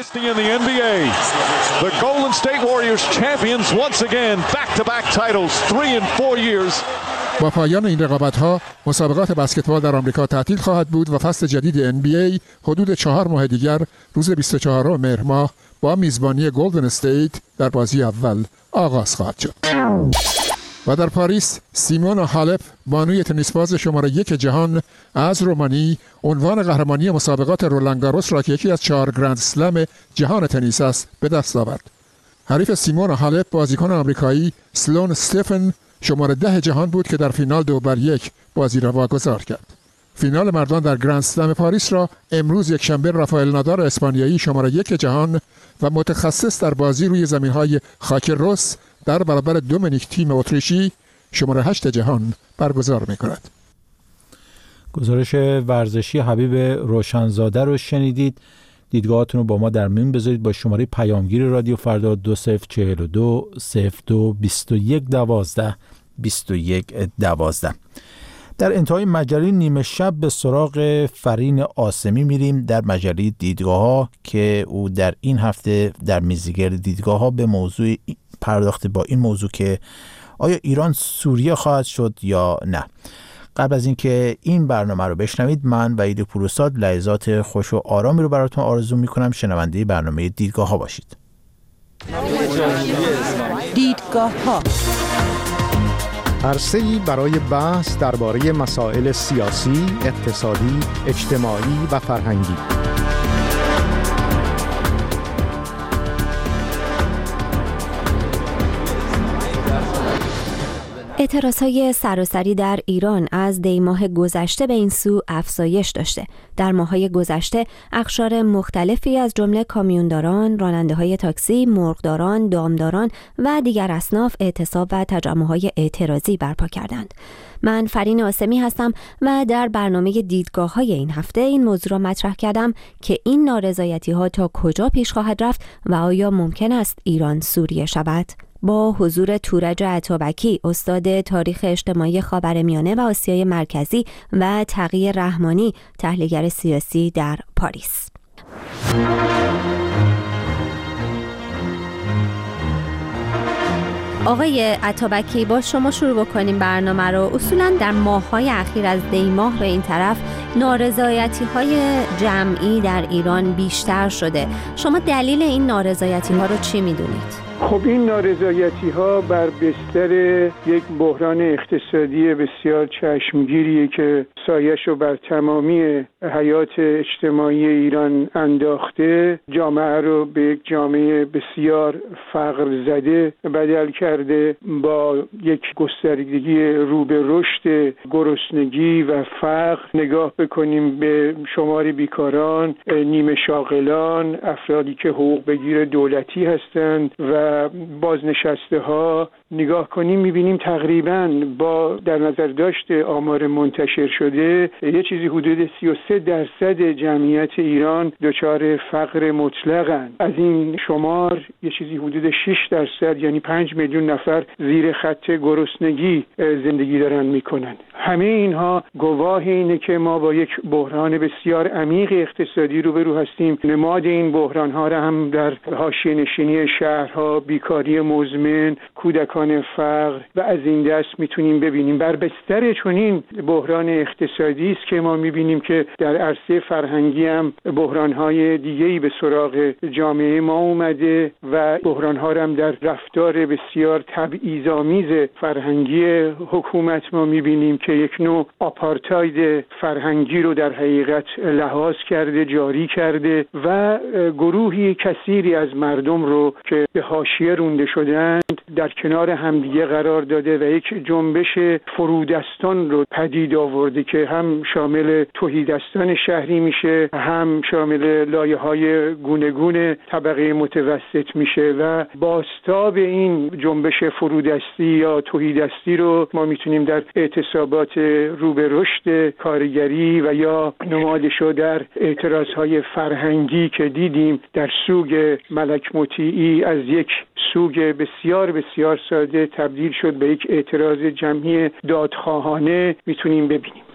S16: Dynasty in the N B A. The Golden State Warriors champions once again, back-to-back titles, three in four years.
S15: با پایان این رقابت‌ها مسابقات بسکتبال در آمریکا تعطیل خواهد بود و فصل جدید ان بی ای حدود چهار ماه دیگر روز بیست و چهارم مهر ماه با میزبانی گلدن استیت در بازی اول آغاز خواهد شد. و در پاریس سیمونا هالپ بانوی تنیس باز شماره یک جهان از رومانی عنوان قهرمانی مسابقات رولان گاروس را که یکی از چهار گرند اسلم جهان تنیس است به دست آورد. حریف سیمونا هالپ بازیکن آمریکایی سلون استفن شماره ده جهان بود که در فینال دو بر یک بازی را واگذار کرد. فینال مردان در گرند اسلم پاریس را امروز یک شنبه رافائل نادال اسپانیایی شماره یک جهان و متخصص در بازی روی زمین‌های خاک رس در برابر دومینیک تیم اتریشی شماره هشت جهان برگزار می‌کند.
S1: گزارش ورزشی حبیب روشنزاده رو شنیدید. دیدگاهاتون رو با ما در میون بذارید با شماره پیامگیر رادیو فردا دو صفر چهل و دو صفر دو بیست و یک دوازده بیست و یک دوازده. در انتهای مجله نیمه شب به سراغ فرین آسمی میریم در مجله دیدگاه‌ها که او در این هفته در میزگرد دیدگاه‌ها به موضوع پرداخته با این موضوع که آیا ایران سوریه خواهد شد یا نه. قبل از اینکه این برنامه رو بشنوید من وحید پوروساد لحظات خوش و آرامی رو براتون آرزو میکنم. شنونده برنامه دیدگاه ها باشید.
S14: دیدگاه ها
S17: عرصه‌ای برای بحث درباره مسائل سیاسی، اقتصادی، اجتماعی و فرهنگی.
S18: اعتراضهای سراسری در ایران از دی ماه گذشته به این سو افزایش داشته. در ماه‌های گذشته اقشار مختلفی از جمله کامیونداران، راننده‌های تاکسی، مرغداران، دامداران و دیگر اصناف اعتصاب و تجمع‌های اعتراضی برپا کردند. من فرین آسمی هستم و در برنامه دیدگاه‌های این هفته این موضوع را مطرح کردم که این نارضایتی‌ها تا کجا پیش خواهد رفت و آیا ممکن است ایران سوریه شود؟ با حضور تورج عطابکی، استاد تاریخ اجتماعی خاورمیانه و آسیای مرکزی و تقی رحمانی، تحلیلگر سیاسی در پاریس. آقای عطابکی، با شما شروع بکنیم برنامه رو. اصولاً در ماه‌های اخیر از دی ماه به این طرف نارضایتی‌های جمعی در ایران بیشتر شده. شما دلیل این نارضایتی‌ها رو چی می‌دونید؟
S19: خب این نارضایتی‌ها بر بستر یک بحران اقتصادی بسیار چشمگیریه که سایش رو بر تمامی حیات اجتماعی ایران انداخته، جامعه رو به یک جامعه بسیار فقر زده بدل کرده، با یک گستردگی رو به رشد گرسنگی و فقر. نگاه بکنیم به شمار بیکاران، نیمه شاغلان، افرادی که حقوق بگیر دولتی هستند و بازنشسته ها نگاه کنیم میبینیم تقریباً با در نظر داشت آمار منتشر شده یه چیزی حدود سی و سه درصد جمعیت ایران دچار فقر مطلقن. از این شمار یه چیزی حدود شش درصد یعنی پنج میلیون نفر زیر خط گرسنگی زندگی دارن میکنن. همه اینها گواه اینه که ما با یک بحران بسیار عمیق اقتصادی روبرو هستیم. نماد این بحران ها را هم در حاشیه نشینی شهرها، بیکاری مزمن، کودکان فقر و از این دست میتونیم ببینیم. بر بستر چنین بحران اقتصادی است که ما میبینیم که در عرصه فرهنگی هم بحران‌های دیگه‌ای به سراغ جامعه ما اومده و بحران‌ها هم در رفتار بسیار تبعیض‌آمیز فرهنگی حکومت ما میبینیم که یک نوع آپارتاید فرهنگی رو در حقیقت لحاظ کرده، جاری کرده و گروهی کثیری از مردم رو که به حاشیه رونده شدند در کنار همدیگه قرار داده و یک جنبش فرودستان رو پدید آورده که هم شامل تهیدستان شهری میشه، هم شامل لایه‌های گوناگون طبقه متوسط میشه و بازتاب این جنبش فرودستی یا تهیدستی رو ما میتونیم در اعتصابات رو به رشد کارگری و یا نمادشو در اعتراضهای فرهنگی که دیدیم در سوگ ملک مطیعی از یک سوگ بسیار بسیار ساده تبدیل شد به یک اعتراض جمعی دادخواهانه میتونیم ببینیم.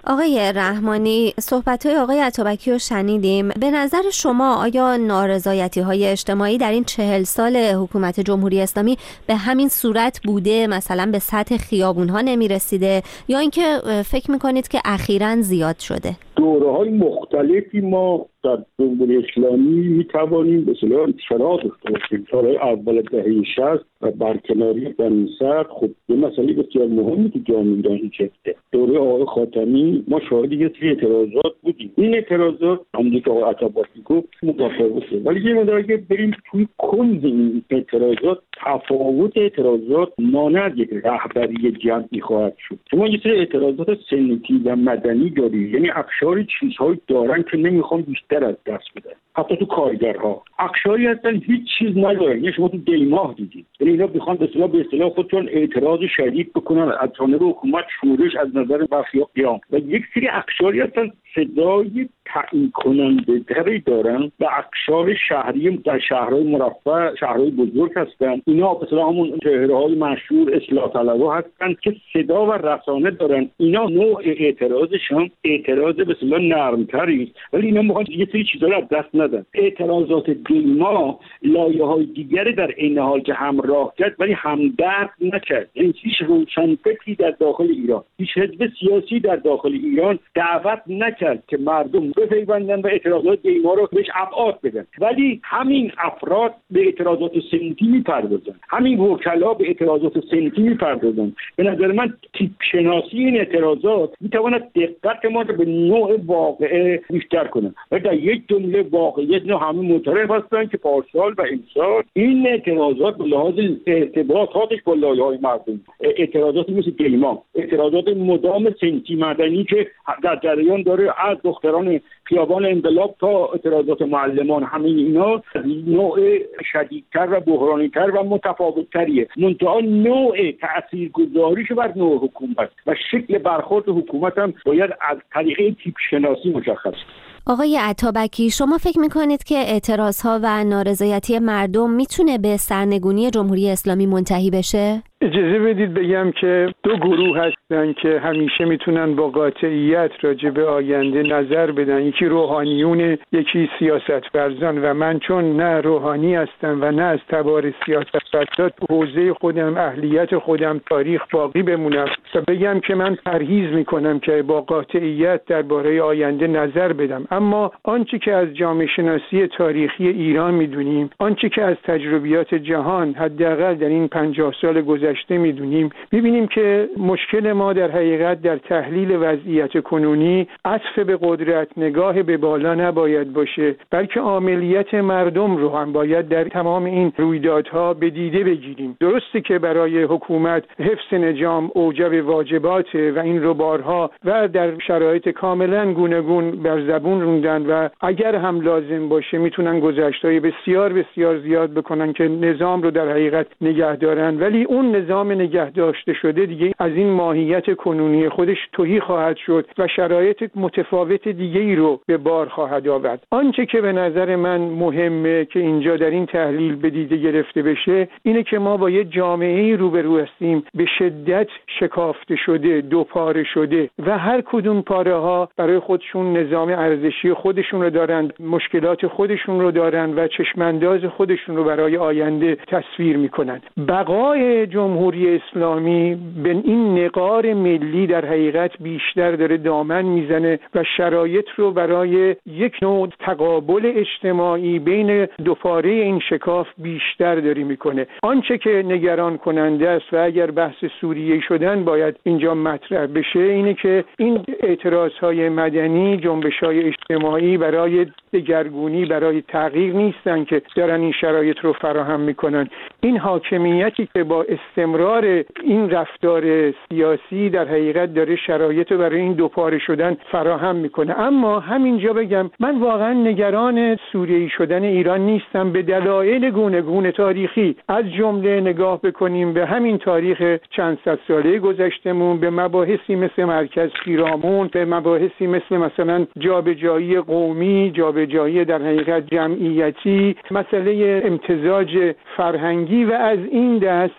S18: آقای رحمانی، صحبت‌های آقای اتابکی رو شنیدیم. به نظر شما آیا نارضایتی‌های اجتماعی در این چهل سال حکومت جمهوری اسلامی به همین صورت بوده، مثلا به سطح خیابون‌ها نمی‌رسیده، یا اینکه فکر می‌کنید که اخیراً زیاد شده؟
S20: دوره‌های مختلفی ما در جمهوری اسلامی می‌توانیم به اصطلاح انتشارات داشتیم. سال‌های اول دهه شصت و برکناری بنی‌صدر خب یه مسئله بسیار مهمی تو جامعه ایران ایجاد کرد. دوره آقای خاتمی ما شاهد یه سری اعتراضات بودیم. این اعتراضات همونجوری که آقای عطابکی گفت متفاوته، ولی یه مقدار اگه بریم توی کنز این اعتراضات، تفاوت اعتراضات مانند یک رهبری جمعی خواهد شد. شما یه سری اعتراضات سنتی و مدنی دارید، یعنی اقشاری چیزهایی دارن که نمیخوان بیشتر از دست بدن. حتی تو کارگرها اقشاری هستن هیچ چیز ندارن. یعنی شما تو دیماه دیدید، یعنی اینا میخوان به اصطلاح به اصطلاح خودشون اعتراض شدید بکنن از جانب حکومت، شورش از نظر برخی قیام. و یک سری اقشاری هستن صدای تعیین کننده تری دارن و اقشار شهری در شهرهای مرفه، شهرهای بزرگ هستن. اینا به اصطلاح همون چهره‌های مشهور اصلاح طلبها هستن که صدا و رسانه دارن. اینا نوع اعتراضشون اعتراض به اصطلاح نرمتری، ولی اینا میخوان یه سری چیزا رو از دست ندن. اعتراضات دیما لایه‌های دیگری در این حال که همراه کرد ولی همدرد نکرد. یعنی هیچ روشنفکری در داخل ایران، هیچ حزب سیاسی در داخل ایران دعوت نکرد که مردم بپیوندن و اعتراضات دیما رو بهش ابعاد بدن، ولی همین افراد به اعتراضات سنتی میپردازن، همین وکلا به اعتراضات سنتی میپردازن. به نظر من تیپ شناسی این اعتراضات میتواند دقت ما رو به نوع واقعه بیشتر کنه و در یک جمله واقعیت نه همه معترف هستن که پارسال و امسال این اعتراضات به لحاظ ارتباطاتش با لایه‌های مردم، اعتراضات مثل دیما، اعتراضات مدام سنتی مدنی که در جریان داره از دختران خیابان انقلاب تا اعتراضات معلمان، همه اینا نوع شدیدتر و بحرانی‌تر و متفاوت‌تریه. منتها نوع تاثیرگذاریش بر نوع حکومت و شکل برخورد حکومت هم باید از طریق تیپ شناسی مشخص کنه.
S18: آقای عطابکی، شما فکر میکنید که اعتراضها و نارضایتی مردم میتونه به سرنگونی جمهوری اسلامی منتهی بشه؟
S19: اجازه بدید بگم که دو گروه هستن که همیشه میتونن با قاطعیت راجع به آینده نظر بدن. یکی روحانیون، یکی سیاست‌ورزان، و من چون نه روحانی هستم و نه از تبار سیاست‌ورزان، تو حوزه خودم، اهلیت خودم، تاریخ باقی بمونم و بگم که من پرهیز میکنم که با قاطعیت درباره آینده نظر بدم. اما آنچه که از جامعه شناسی تاریخی ایران میدونیم، آنچه که از تجربیات جهان حداقل در این پنجاه سال گذشته میدونیم، میبینیم که مشکل ما در حقیقت در تحلیل وضعیت کنونی عطف به قدرت، نگاه به بالا نباید باشه، بلکه عاملیت مردم رو هم باید در تمام این رویدادها به دیده بگیریم. درسته که برای حکومت حفظ نظام اوجب واجباته و این رو بارها و در شرایط کاملا گوناگون بر زبون روندن و اگر هم لازم باشه میتونن گذشت‌های بسیار بسیار زیاد بکنن که نظام رو در حقیقت نگه دارن، ولی اون نظام نگه داشته شده دیگه از این ماهیت کنونی خودش تهی خواهد شد و شرایط متفاوت دیگه ای رو به بار خواهد آورد. آنچه که به نظر من مهمه که اینجا در این تحلیل به دیده گرفته بشه اینه که ما با یه جامعه‌ای روبرو هستیم به شدت شکافته شده، دو پاره شده و هر کدوم پاره ها برای خودشون نظام ارزشی خودشون رو دارن، مشکلات خودشون رو دارن و چشمانداز خودشون رو برای آینده تصویر میکنن. بقای جمهوری اسلامی به این نقار ملی در حقیقت بیشتر داره دامن میزنه و شرایط رو برای یک نوع تقابل اجتماعی بین دو پاره این شکاف بیشتر داری میکنه. آنچه که نگران کننده است و اگر بحث سوریه شدن باید اینجا مطرح بشه اینه که این اعتراضهای مدنی، جنبش‌های اجتماعی برای دگرگونی، برای تغییر نیستن که دارن این شرایط رو فراهم میکنن. این حاکمیتی که با استمرار این رفتار سیاسی در حقیقت داره شرایط رو برای این دوپاره شدن فراهم میکنه. اما همینجا بگم من واقعا نگران سوریه‌ای شدن ایران نیستم به دلایل گوناگون تاریخی. از جمله نگاه بکنیم به همین تاریخ چند صد ساله گذشتمون، به مباحثی مثل مرکز پیرامون، به مباحثی مثل مثلا جابجایی قومی، جابجایی در حقیقت جمعیتی، مسئله امتزاج فرهنگی و از این دست و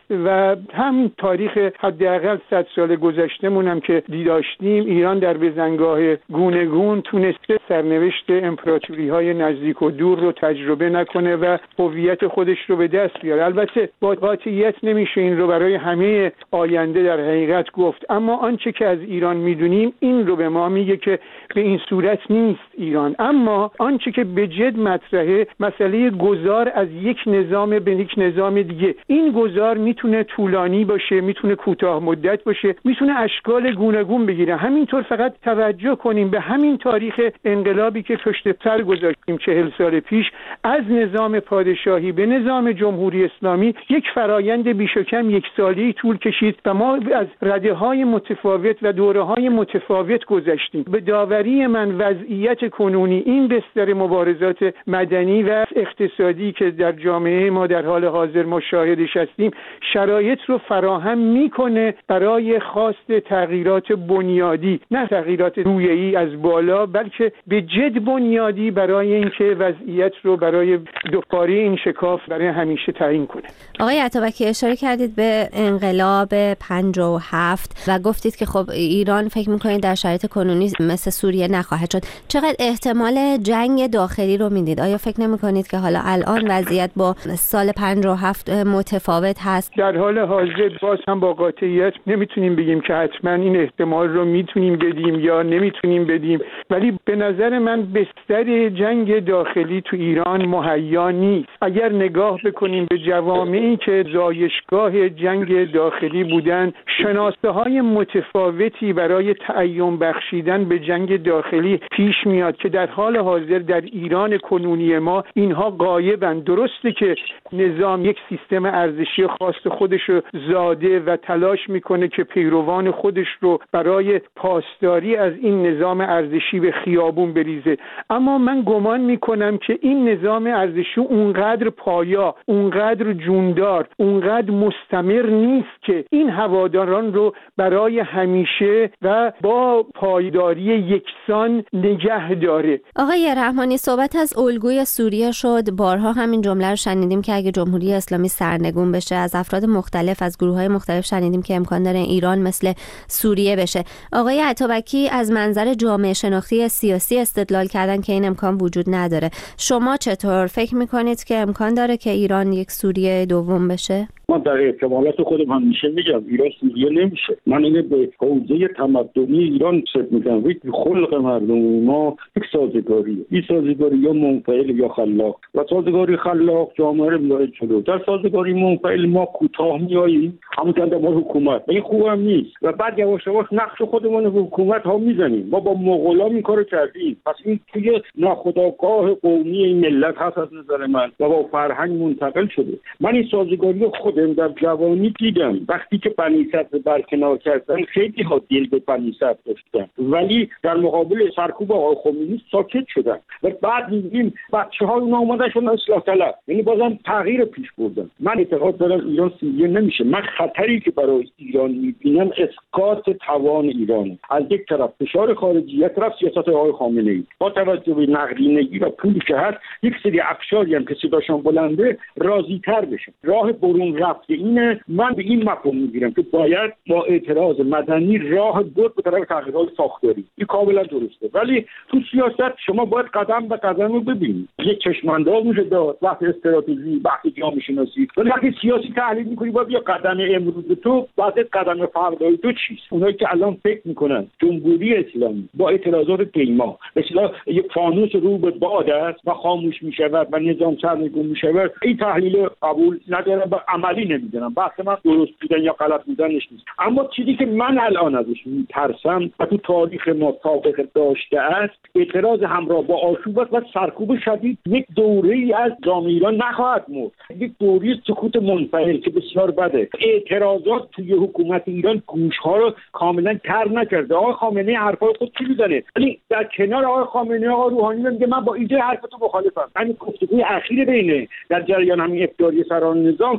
S19: و همین تاریخ حداقل صد سال گذشته‌مون هم که دیداشتیم، ایران در بزنگاه گوناگون تونسته سرنوشت امپراتوری‌های نزدیک و دور رو تجربه نکنه و هویت خودش رو به دست بیاره. البته با قاطعیت نمیشه این رو برای همه آینده در حقیقت گفت، اما آنچه که از ایران میدونیم این رو به ما میگه که به این صورت نیست ایران. اما آنچه که به جد مطرحه مسئله گذار از یک نظام به یک نظام دیگه. این گذار میتونه طولانی باشه، میتونه کوتاه مدت باشه، میتونه اشکال گوناگون بگیره. همینطور فقط توجه کنیم به همین تاریخ انقلابی که پشت سر گذاشتیم چهل سال پیش، از نظام پادشاهی به نظام جمهوری اسلامی یک فرایند بیش و کم یک سالی طول کشید و ما از رده‌های متفاوت و دوره‌های متفاوت گذشتیم. به داوری من وضعیت کنونی این بستر مبارزات مدنی و اقتصادی که در جامعه ما در حال حاضر مشاهدش هستیم شرایط رو فراهم میکنه برای خواست تغییرات بنیادی، نه تغییرات رویه‌ای از بالا، بلکه به جد بنیادی برای اینکه وضعیت رو برای دوباره این شکاف برای همیشه تعیین کنه.
S18: آقای عطابکی اشاره کردید به انقلاب پنجاه و هفت و گفتید که خب ایران فکر میکنید در شرایط کنونی مثل سوریه نخواهد شد. چقدر احتمال جنگ داخلی رو میدید؟ آیا فکر نمیکنید که حالا الان وضعیت با سال پنجاه و هفت متفاوت هست؟
S19: در حال حاضر باز هم با قاطعیت نمیتونیم بگیم که حتما این احتمال رو میتونیم بدیم یا نمیتونیم بدیم، ولی به نظر من بستر جنگ داخلی تو ایران مهیا نیست. اگر نگاه بکنیم به جوامعی که زایشگاه جنگ داخلی بودن، شناسه های متفاوتی برای تعیین بخشیدن به جنگ داخلی پیش میاد که در حال حاضر در ایران کنونی ما اینها غایبند. درسته که نظام یک سیستم ارزشی خاص خودش رو زاده و تلاش میکنه که پیروان خودش رو برای پاسداری از این نظام ارزشی به خیابون بریزه، اما من گمان میکنم که این نظام ارزشی اونقدر پایا، اونقدر جوندار، اونقدر مستمر نیست که این هواداران رو برای همیشه و با پایداری یکسان نگه داره.
S18: آقای رحمانی، صحبت از الگوی سوریه شد. بارها همین جمله رو شنیدیم که اگه جمهوری اسلامی سرنگون بشه، از افراد مختلف از گروه‌های مختلف شنیدیم که امکان داره ایران مثل سوریه بشه. آقای عطابکی از منظر جامعه شناختی سیاسی استدلال کردن که این امکان وجود نداره. شما چطور فکر میکنید که امکان داره که ایران یک سوریه دوم بشه؟
S20: من در احتمالات خودم همیشه میگم ایران سوریه نمیشه. من اینه به حوزه تمدنی ایران فکر میکنم. یک خلق مردم ما یک سازگاریه. این سازگاری یا منفعل یا خلاق و سازگاری خلاق جامعه رو میاره جلو. در سازگاری منفعل ما کوتاه میاییم، همون که ما حکومت این خوبم نیست و بعد یواش یواش نقش خودمون رو حکومت ها میزنیم. ما با مغولان این کارو کردیم، پس این توی ناخودآگاه قومی این ملت هست از نظر من و با فرهنگ منتقل شده. من این سازگاری خود در جوانی دیدم. وقتی که بنی صدر برکنار کردن خیلی ها دل به بنی صدر داشتن، ولی در مقابل سرکوب آقای خمینی ساکت شدن و بعد می‌بینیم بچه‌ها اونا اومدن شدن اصلاح طلب، یعنی بازم تغییر پیش بردن. من اعتقاد دارم ایران سوریه نمیشه. من خطری که برای ایران می‌بینم اسقاط توان ایران. از یک طرف فشار خارجی، یک طرف سیاست آقای خامنه‌ای. با توجه به نقدینگی و پولی که هست، یک سری افشاری هم که صداشون بلنده راضی‌تر بشن. راه برون رفت اینه. من به این مفهوم میگیرم که باید با اعتراض مدنی راه بود به طرف تغییرات ساختاری. این کاملا درسته، ولی تو سیاست شما باید قدم به قدم رو ببینید. یک چشمانداز میشه داد وقت استراتژی، وقت جامعه شناسی، ولی وقتی سیاسی تحلیل میکنی باید یا قدم امروز تو بعد قدم فردای تو چیست. اونایی که الان فکر میکنن جمهوری اسلامی با اعتراضات دیما مثلا یک فانوس رو به باد است و خاموش میشود و نظام سرنگون میشود، این تحلیل قبول ندارم و عملی نمیدونم. بحث من درست بودن یا غلط بودنش نیست، اما چیزی که من الان ازش میترسم و تو تاریخ ما سابقه داشته است، اعتراض همراه با آشوب و سرکوب شدید. یک دوره‌ای از جامعه ایران نخواهد مرد، یک دوره سکوت منفعل که بسیار بده. اعتراضات توی حکومت ایران گوش‌ها رو کاملا کر نکرده. آقای خامنه‌ای حرفای خود چی می‌زنه، ولی در کنار آقای خامنه‌ای آقای روحانی میگه من با ایده حرفتو مخالفم. همین گفتگوی اخیر بینه در جریان همین افطاری سران نظام، روح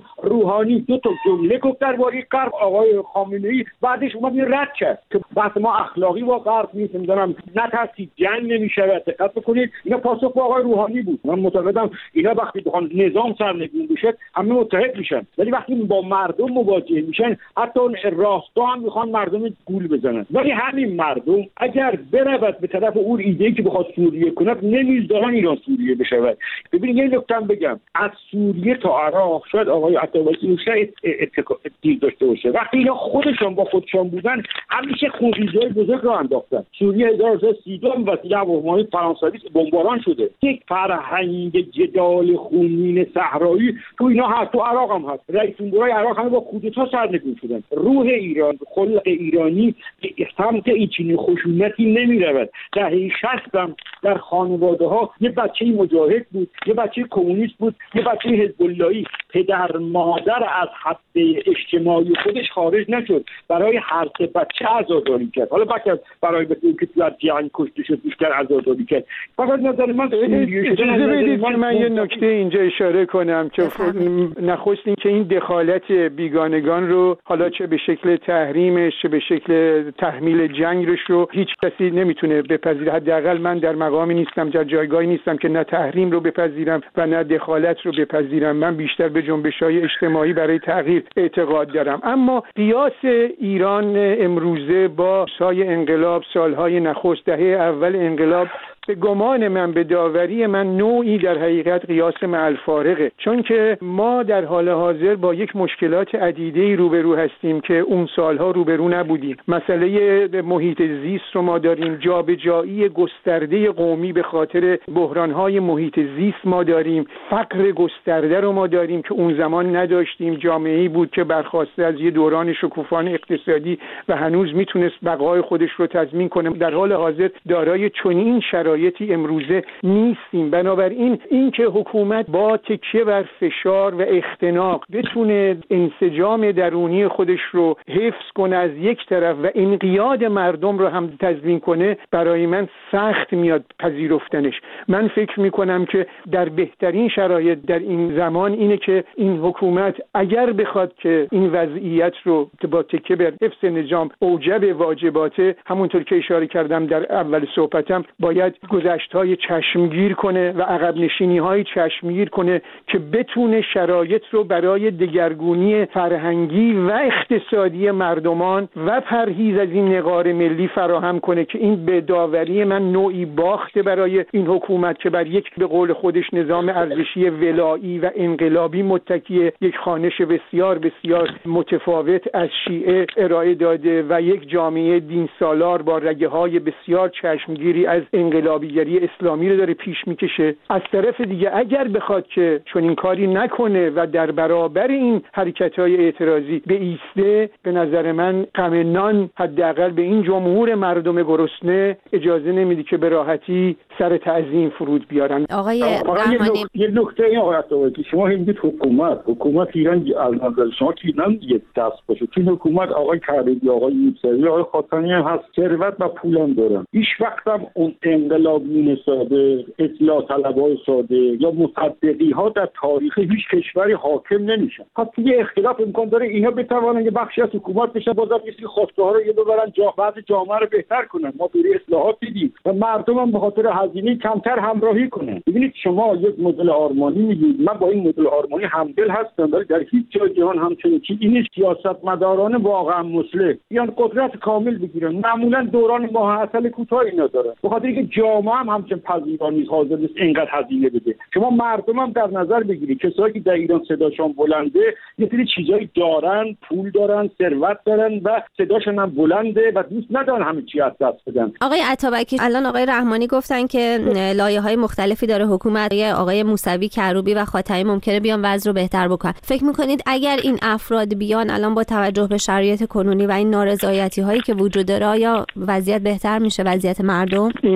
S20: روحانی دو تا جمله گفت درباره غرب، آقای خامنه‌ای بعدش اومد این رد کرد که بحث ما اخلاقی با غرب نیست، می‌دونم نترسید جنگ نمی‌شود. دقت بکنید اینا پاسخ با آقای روحانی بود. من معتقدم اینا وقتی بخوان نظام سرنگون بشه همه متحد میشن، ولی وقتی با مردم مواجه میشن حتی اون راستا هم میخوان مردم گول بزنن. ولی همین مردم اگر برود به طرف اون ایده‌ای که بخواد سوریه کنه نمیذارن ایران سوریه بشه. ببینید یه نکته بگم، از سوریه تا عراق شاید آقای عطاوکی شاید اتفاقی داشته باشه. وقتی اینا خودشون با خودشون بودن همیشه خونریزی‌های بزرگ رو انداختن. سوریه هزار و سیصد و سی دو وسیله هواپیمای فرانسوی بمباران شده. یک فرهنگ جدال خونین صحرایی تو اینا هست، تو عراق هم هست. رئیس جمهورای عراق هم با کودتا سرنگون شدن. روح ایران، خلق ایرانی سمت ایچنین خشونتی نمیرود. دهه شصت هم در خانواده‌ها یه بچه مجاهد بود، یه بچه کمونیست بود، یه بچه حزب اللهی، پدر مادر از حد اجتماعی خودش خارج نشد، برای هر سه بچه عزاداری کرد. حالا بعد برای بچه‌ای که تو جنگ کشته شد بیشتر عزاداری کرد. فقط نظر من
S19: اجازه بدید که من یه نکته اینجا اشاره کنم که نخست این که این دخالت بیگانگان رو حالا چه به شکل تحریمش چه به شکل تحمیل جنگش رو هیچ کسی نمیتونه بپذیره. حداقل من در مقامی نیستم، در جایگاهی نیستم که نه تحریم رو بپذیرم و نه دخالت رو بپذیرم. من بیشتر به جنبش‌های اجتماعی برای تغییر اعتقاد دارم. اما قیاس ایران امروزه با سای انقلاب، سالهای نخست، دهه اول انقلاب، به گمان من، به داوری من، نوعی در حقیقت قیاس مع الفارقه، چون که ما در حال حاضر با یک مشکلات عدیده‌ای روبرو هستیم که اون سالها روبرو نبودیم. مسئله محیط زیست رو ما داریم، جابجایی گسترده قومی به خاطر بحران‌های محیط زیست ما داریم، فقر گسترده رو ما داریم که اون زمان نداشتیم. جامعه‌ای بود که برخواسته از یه دوران شکوفان اقتصادی و هنوز میتونست بقای خودش رو تضمین کنه. در حال حاضر دارای چنین شرایطی امروزه نیستیم. بنابراین این که حکومت با تکیه بر فشار و اختناق بتونه انسجام درونی خودش رو حفظ کنه از یک طرف و انقیاد مردم رو هم تضمین کنه، برای من سخت میاد پذیرفتنش. من فکر میکنم که در بهترین شرایط در این زمان اینه که این حکومت اگر بخواد که این وضعیت رو با تکیه بر حفظ نظام اوجب واجباته، همونطور که اشاره کردم در اول صحبتم، باید گذشت‌های چشمگیر کنه و عقب نشینی‌های چشمگیر کنه که بتونه شرایط رو برای دگرگونی فرهنگی و اقتصادی مردمان و پرهیز از این نقار ملی فراهم کنه که این به داوری من نوعی باخته برای این حکومت که بر یک به قول خودش نظام ارزشی ولایی و انقلابی متکی، یک خوانش بسیار بسیار متفاوت از شیعه ارائه داده و یک جامعه دین سالار با رگه‌های بسیار چشمگیری از انقلابیگری اسلامی رو داره پیش میکشه. از طرف دیگه اگر بخواد که چون این کاری نکنه و در برابر این حرکت‌های اعتراضی بایسته، به نظر من غم نان حداقل به این جمهور مردم گرسنه اجازه نمیده که به راحتی سر تعظیم فرود بیارن.
S18: آقای رحمانی،
S20: یه نکته این آقای عطاوکی، شما میگید حکومت حکومت ایران از نظر شما کی نمیگه دست باشه؟ چون حکومت آقای کریمی، آقای موسوی، آقای خاتمی هم هست، ثروت و پولم دارن. هیچ وقت هم اون انقلابیون ساده، اصلاح طلبای ساده یا مصدقی ها در تاریخ هیچ کشوری حاکم نمیشن. پس یه اختلاف امکان داره اینا بتوانن یه بخشی از حکومت بشن، بازم یه سری خواسته ها رو یه ببرن جا بعض جامعه رو بهتر کنن. ما برای اصلاحات دیدیم و مردم هم به خاطر هزینه کمتر همراهی کنن. ببینید شما یک مدل آرمانی میگید، من با این مدل آرمانی همدل هستم، ولی در هیچ جای جهان همچنین چیزی نیست. سیاستمداران واقعا مصلح بیان قدرت کامل بگیرن، معمولا دوران ماه عسل کوتاهی ندارن، به خاطر اینکه جامعه هم همچنین پذیرا نیست، حاضر نیست اینقدر هزینه بده. شما مردم هم در نظر بگیرید، کسایی که در ایران صداشون بلنده یه سری چیزایی دارن، پول دارن، ثروت دارن و صداشون هم بلنده و دوست ندارن همه چی از دست بدن.
S18: آقای عطابکی، الان آقای رحمانی گفتن که لایه‌های مختلفی داره حکومت، آقای موسوی، کروبی و خاتمی ممکنه بیان وضع رو بهتر بکنن. فکر می‌کنید اگر این افراد بیان الان با توجه به شرایط کنونی و این نارضایتی‌هایی که وجود داره، آیا وضعیت بهتر میشه، وضعیت مردم؟
S19: این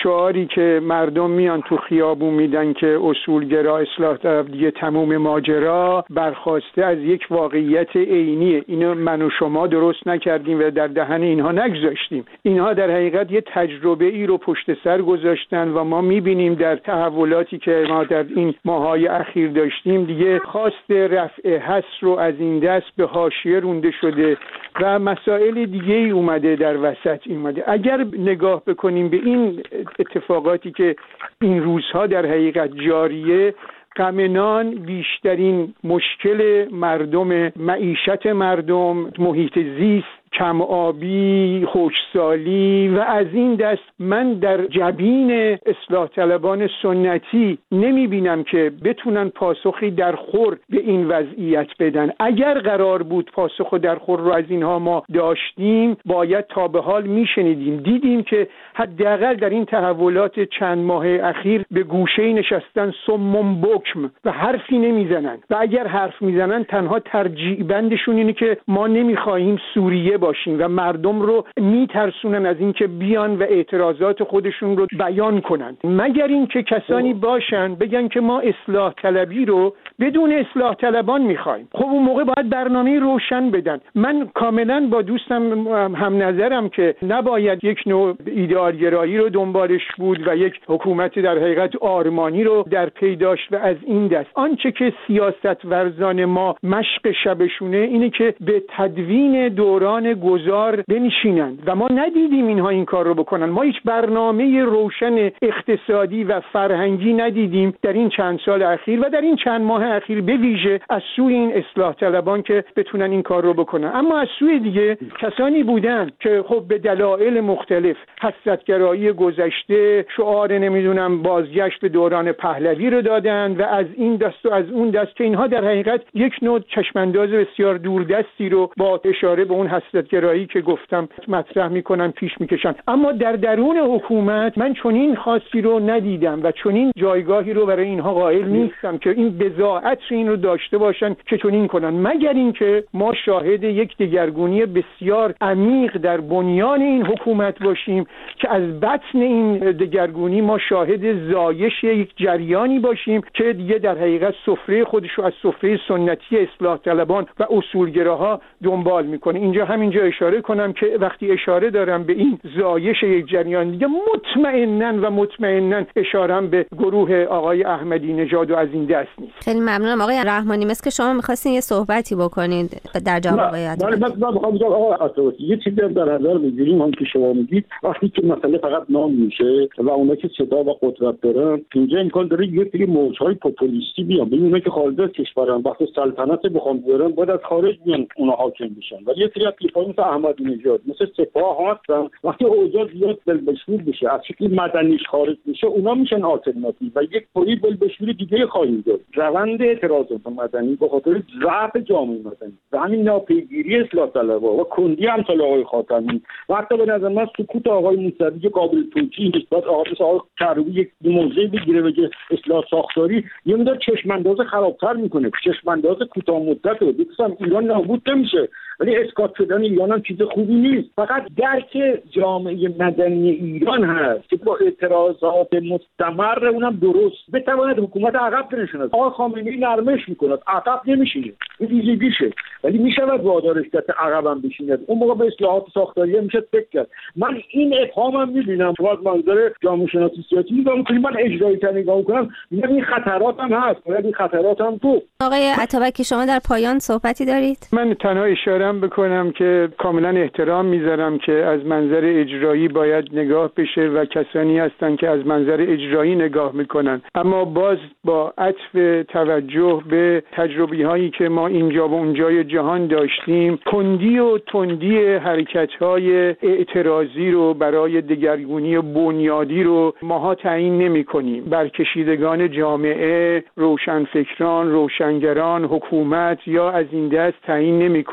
S19: شعاری که مردم میان تو خیابون میدن که اصولگرا اصلاح طلب دیگه تموم ماجرا، برخواسته از یک واقعیت عینیه. اینو من و شما درست نکردیم و در دهن اینها نگذاشتیم. اینها در حقیقت یه تجربه ای رو پشت سر گذاشتن و ما میبینیم در تحولاتی که ما در این ماهای اخیر داشتیم دیگه خواست رفع حصر رو از این دست به حاشیه رونده شده و مسائل دیگه ای اومده در وسط اومده. اگر نگاه بکنیم به این اتفاقاتی که این روزها در حقیقت جاریه، غم نان بیشترین مشکل مردم، معیشت مردم، محیط زیست، کم آبی، خشکسالی و از این دست، من در جبین اصلاح طلبان سنتی نمی بینم که بتونن پاسخی در خور به این وضعیت بدن. اگر قرار بود پاسخ در خور رو از اینها ما داشتیم، باید تا به حال می شنیدیم. دیدیم که حداقل در این تحولات چند ماه اخیر به گوشه نشستن صم بکم و حرفی نمی زنن و اگر حرف می زنن تنها ترجیع بندشون اینه که ما نمی خواهیم سوریه باشیم و مردم رو میترسونن از اینکه بیان و اعتراضات خودشون رو بیان کنن، مگر اینکه کسانی باشن بگن که ما اصلاح طلبی رو بدون اصلاح طلبان میخوایم. خب اون موقع باید برنامه روشن بدن. من کاملا با دوستم هم نظرم که نباید یک نوع ایدئالگرایی رو دنبالش بود و یک حکومت در حقیقت آرمانی رو در پی داشت و از این دست. آنچه که سیاست ورزان ما مشق شبشونه اینه که به تدوین دوران گذار بنشینن و ما ندیدیم اینها این کار رو بکنن. ما هیچ برنامه روشن اقتصادی و فرهنگی ندیدیم در این چند سال اخیر و در این چند ماه اخیر، به ویژه از سوی این اصلاح طلبان که بتونن این کار رو بکنن. اما از سوی دیگه کسانی بودن که خب به دلایل مختلف، حسرتگرایی گذشته، شعار نمیدونم بازگشت به دوران پهلوی رو دادن و از این دست و از اون دست، که اینها در حقیقت یک نوع چشمانداز بسیار دوردستی رو با اشاره به اون حسرتگرایی که گفتم مطرح میکنن پیش میکشن. اما در درون حکومت من چنین خاصی رو ندیدم و چنین جایگاهی رو برای اینها قائل نیستم که این بضاعت این رو داشته باشن که چنین کنن، مگر اینکه ما شاهد یک دگرگونی بسیار عمیق در بنیان این حکومت باشیم که از بطن این دگرگونی ما شاهد زایش یک جریانی باشیم که دیگه در حقیقت سفره خودش رو از سفره سنتی اصلاح طلبان و اصولگراها دنبال میکنه. اینجا همینجا اشاره کنم که وقتی اشاره دارم به این زایش یک جریان دیگه، مطمئناً و مطمئناً اشارم به گروه آقای احمدی نژاد و از این دست نیست.
S18: خیلی ممنونم آقای رحمانی. مثل که شما می‌خواستین یه صحبتی بکنید در جواب آقای عطابک.
S20: من من می‌خوام بگم آقای عطابک یه چیزی در نظر بگیریم، هم که شما میگید وقتی که مسئله فقط نام میشه و اونایی که صدا و قدرت دارن، اینجا امکان داره یه سری موج‌های پوپولیستی بیان. ببین اونایی که خارج از کشورن وقتی سلطنت بخوام بیارن باید از خارج بیان اونها حاکم بشن. ولی یه سری از کشورها مثل احمدی نژاد، مثل سپاه هستن، وقتی اوضاع زیاد بلبشور بشه، از شکل مدنیش خارج بشه، اونا میشن آلترناتیو و یک پلی بلبشور دیگه خواهیم داشت. روند اعتراضات مدنی به خاطر ضعف جامعه مدنی و همین ناپیگیری اصلاح طلبها و کندی امثال آقای خاتمی و حتی به نظر من سکوت آقای موسوی قابل توجیه نیست. بعد آقای آقای کروبی یک موضع بگیره بگه اصلاح ساختاری یه مقدار چشمانداز خرابتر میکنه، چشمانداز کوتاه مدت رو بگم ایران نابود نمیشه، ولی اسقاط شدن ایران هم چیز خوبی نیست. فقط درک جامعه مدنی ایران هست که با اعتراضات مستمر اونم درست بتواند حکومت عقب بنشاند. آقای خامنه‌ای نرمش میکند، عقب نمیشینه، این ویژگیشه، ولی میشود وادارش کرد عقب هم بشیند. اون موقع به اصلاحات ساختاری میشه فکر کرد. من این ابهامم میبینم تو از منظر جامعه شناسی سیاسی نگاه میکنیم، من اجرایی تا نگاه میکنم میگم این خطرات هم هست، باید این خطرات هم تو.
S18: آقای عطابک شما در پایان صحبتی دارید؟
S19: من تنها اشاره بکنم که کاملا احترام میذارم که از منظر اجرایی باید نگاه بشه و کسانی هستن که از منظر اجرایی نگاه میکنن، اما باز با عطف توجه به تجربی هایی که ما اینجا و اونجای جهان داشتیم، کندی و تندی حرکت های اعتراضی رو برای دگرگونی بنیادی رو ماها تعیین نمی کنیم. برکشیدگان جامعه، روشنفکران، روشنگران، حکومت یا از این دست تعیین نمی کنه.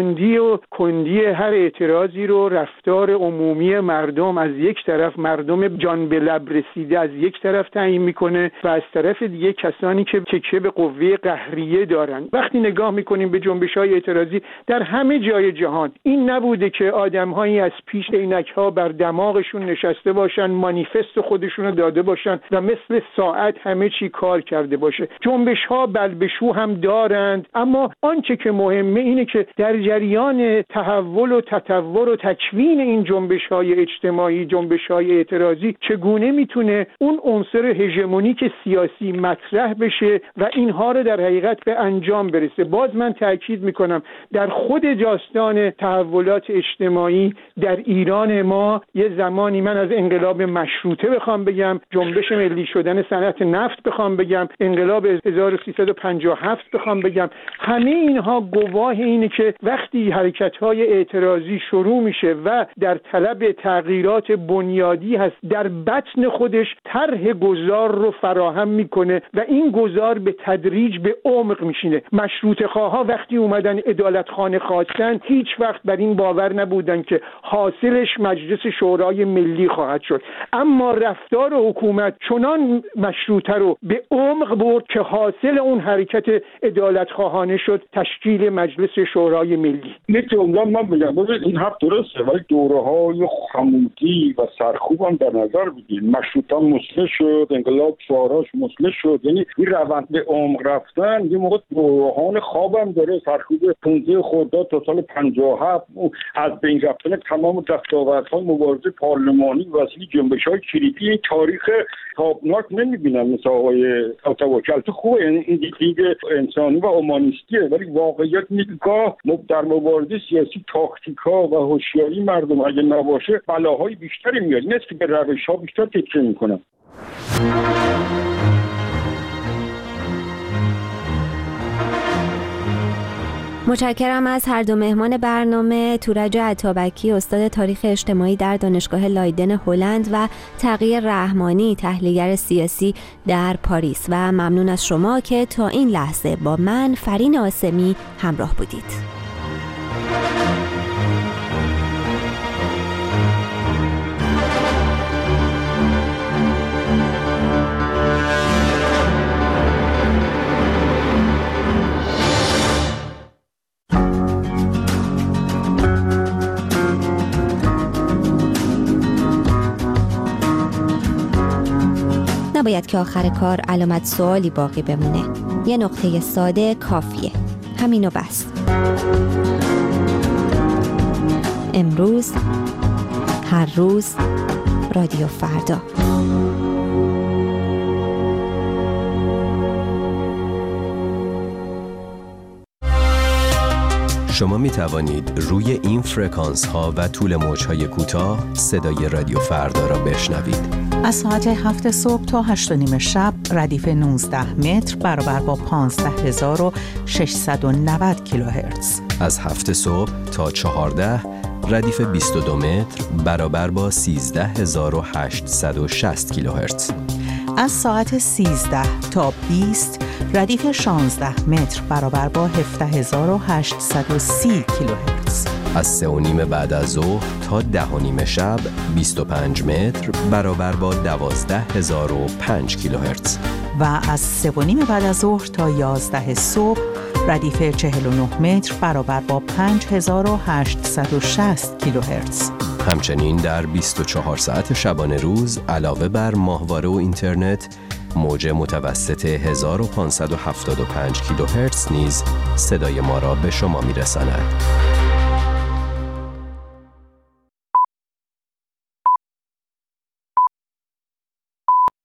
S19: تندی و کندی هر اعتراضی رو رفتار عمومی مردم از یک طرف، مردم جان به لب رسیده از یک طرف تعیین میکنه و از طرف دیگه کسانی که تکیه به قوه قهریه دارن. وقتی نگاه میکنیم به جنبش‌های اعتراضی در همه جای جهان، این نبوده که آدم‌هایی از پیش عینک‌ها بر دماغشون نشسته باشن، مانیفست خودشون رو داده باشن و مثل ساعت همه چی کار کرده باشه. جنبش‌ها بلبشو هم دارند، اما آنچه که مهمه اینه که در جریان تحول و تطور و تکوین این جنبش‌های اجتماعی، جنبش‌های اعتراضی، چگونه میتونه اون عنصر هژمونیک سیاسی مطرح بشه و اینها رو در حقیقت به انجام برسه. باز من تاکید میکنم در خود داستان تحولات اجتماعی در ایران ما یه زمانی، من از انقلاب مشروطه بخوام بگم، جنبش ملی شدن صنعت نفت بخوام بگم، انقلاب هزار و سیصد و پنجاه و هفت بخوام بگم، همه اینها گواه اینه که وقتی حرکت‌های اعتراضی شروع میشه و در طلب تغییرات بنیادی هست، در بطن خودش طرح گذار رو فراهم میکنه و این گذار به تدریج به عمق میشینه. مشروطه خواها وقتی اومدن عدالتخانه خواستن، هیچ وقت بر این باور نبودن که حاصلش مجلس شورای ملی خواهد شد، اما رفتار حکومت چنان مشروطه رو به عمق برد که حاصل اون حرکت عدالتخواهانه شد تشکیل مجلس شورای ملی.
S20: یک جمله من بگم، این حرف درسته، ولی دوره‌های خمودی و سرکوب هم در نظر بگیرید. مشروطه مسلح شد، انقلاب شعاراش مسلح شد، یعنی این روند به عمق رفتن یه موقع دورهان خواب هم داره. سرکوب پانزده خرداد تا سال پنجاه و هفت، از بین رفتن تمام دستاوردهای مبارزه پارلمانی و وسیله جنبش‌های کلیدی تاریخ تابناک نمی‌بینم مثل آقای توکل. تو خوبه این دید انسانی و اومانیستیه، ولی واقعیت نگاه در مبارزه سیاسی تاکتیک‌ها و هوشیاری مردم اگه نباشه بلاهای بیشتری میاد. نیست که به روش‌ها بیشتر تکیه می‌کنن.
S18: متشکرم از هر دو مهمان برنامه، تورج عطابکی، استاد تاریخ اجتماعی در دانشگاه لایدن هلند و تقی رحمانی، تحلیلگر سیاسی در پاریس، و ممنون از شما که تا این لحظه با من فرین آسمی همراه بودید. نباید که آخر کار علامت سوالی باقی بمونه. یه نقطه ساده کافیه. همینو بس. امروز، هر روز، رادیو فردا.
S21: شما می توانید روی این فرکانس ها و طول موج های کوتاه صدای رادیو فردا را بشنوید.
S22: از ساعت هفت صبح تا هشت و نیم شب ردیف نوزده متر برابر با پانزده هزار و ششصد و نود کیلوهرتز.
S21: از هفت صبح تا چهارده ردیف بیست و دو متر برابر با سیزده هزار و هشتصد و شصت کیلوهرتز.
S22: از ساعت سیزده تا بیست ردیف شانزده متر برابر با هفده هزار و هشتصد و سی کیلوهرتز.
S21: از سه و نیم بعد از ظهر تا ده و نیم شب بیست و پنج متر برابر با دوازده هزار و پنج کیلوهرتز.
S22: و از سه و نیم بعد از ظهر تا یازده صبح ردیف چهل و نه متر برابر با پنج هزار و هشتصد و شصت کیلوهرتز.
S21: همچنین در بیست و چهار ساعت شبانه روز علاوه بر ماهواره و اینترنت، موج متوسط هزار و پانصد و هفتاد و پنج کیلوهرتز نیز صدای ما را به شما میرساند.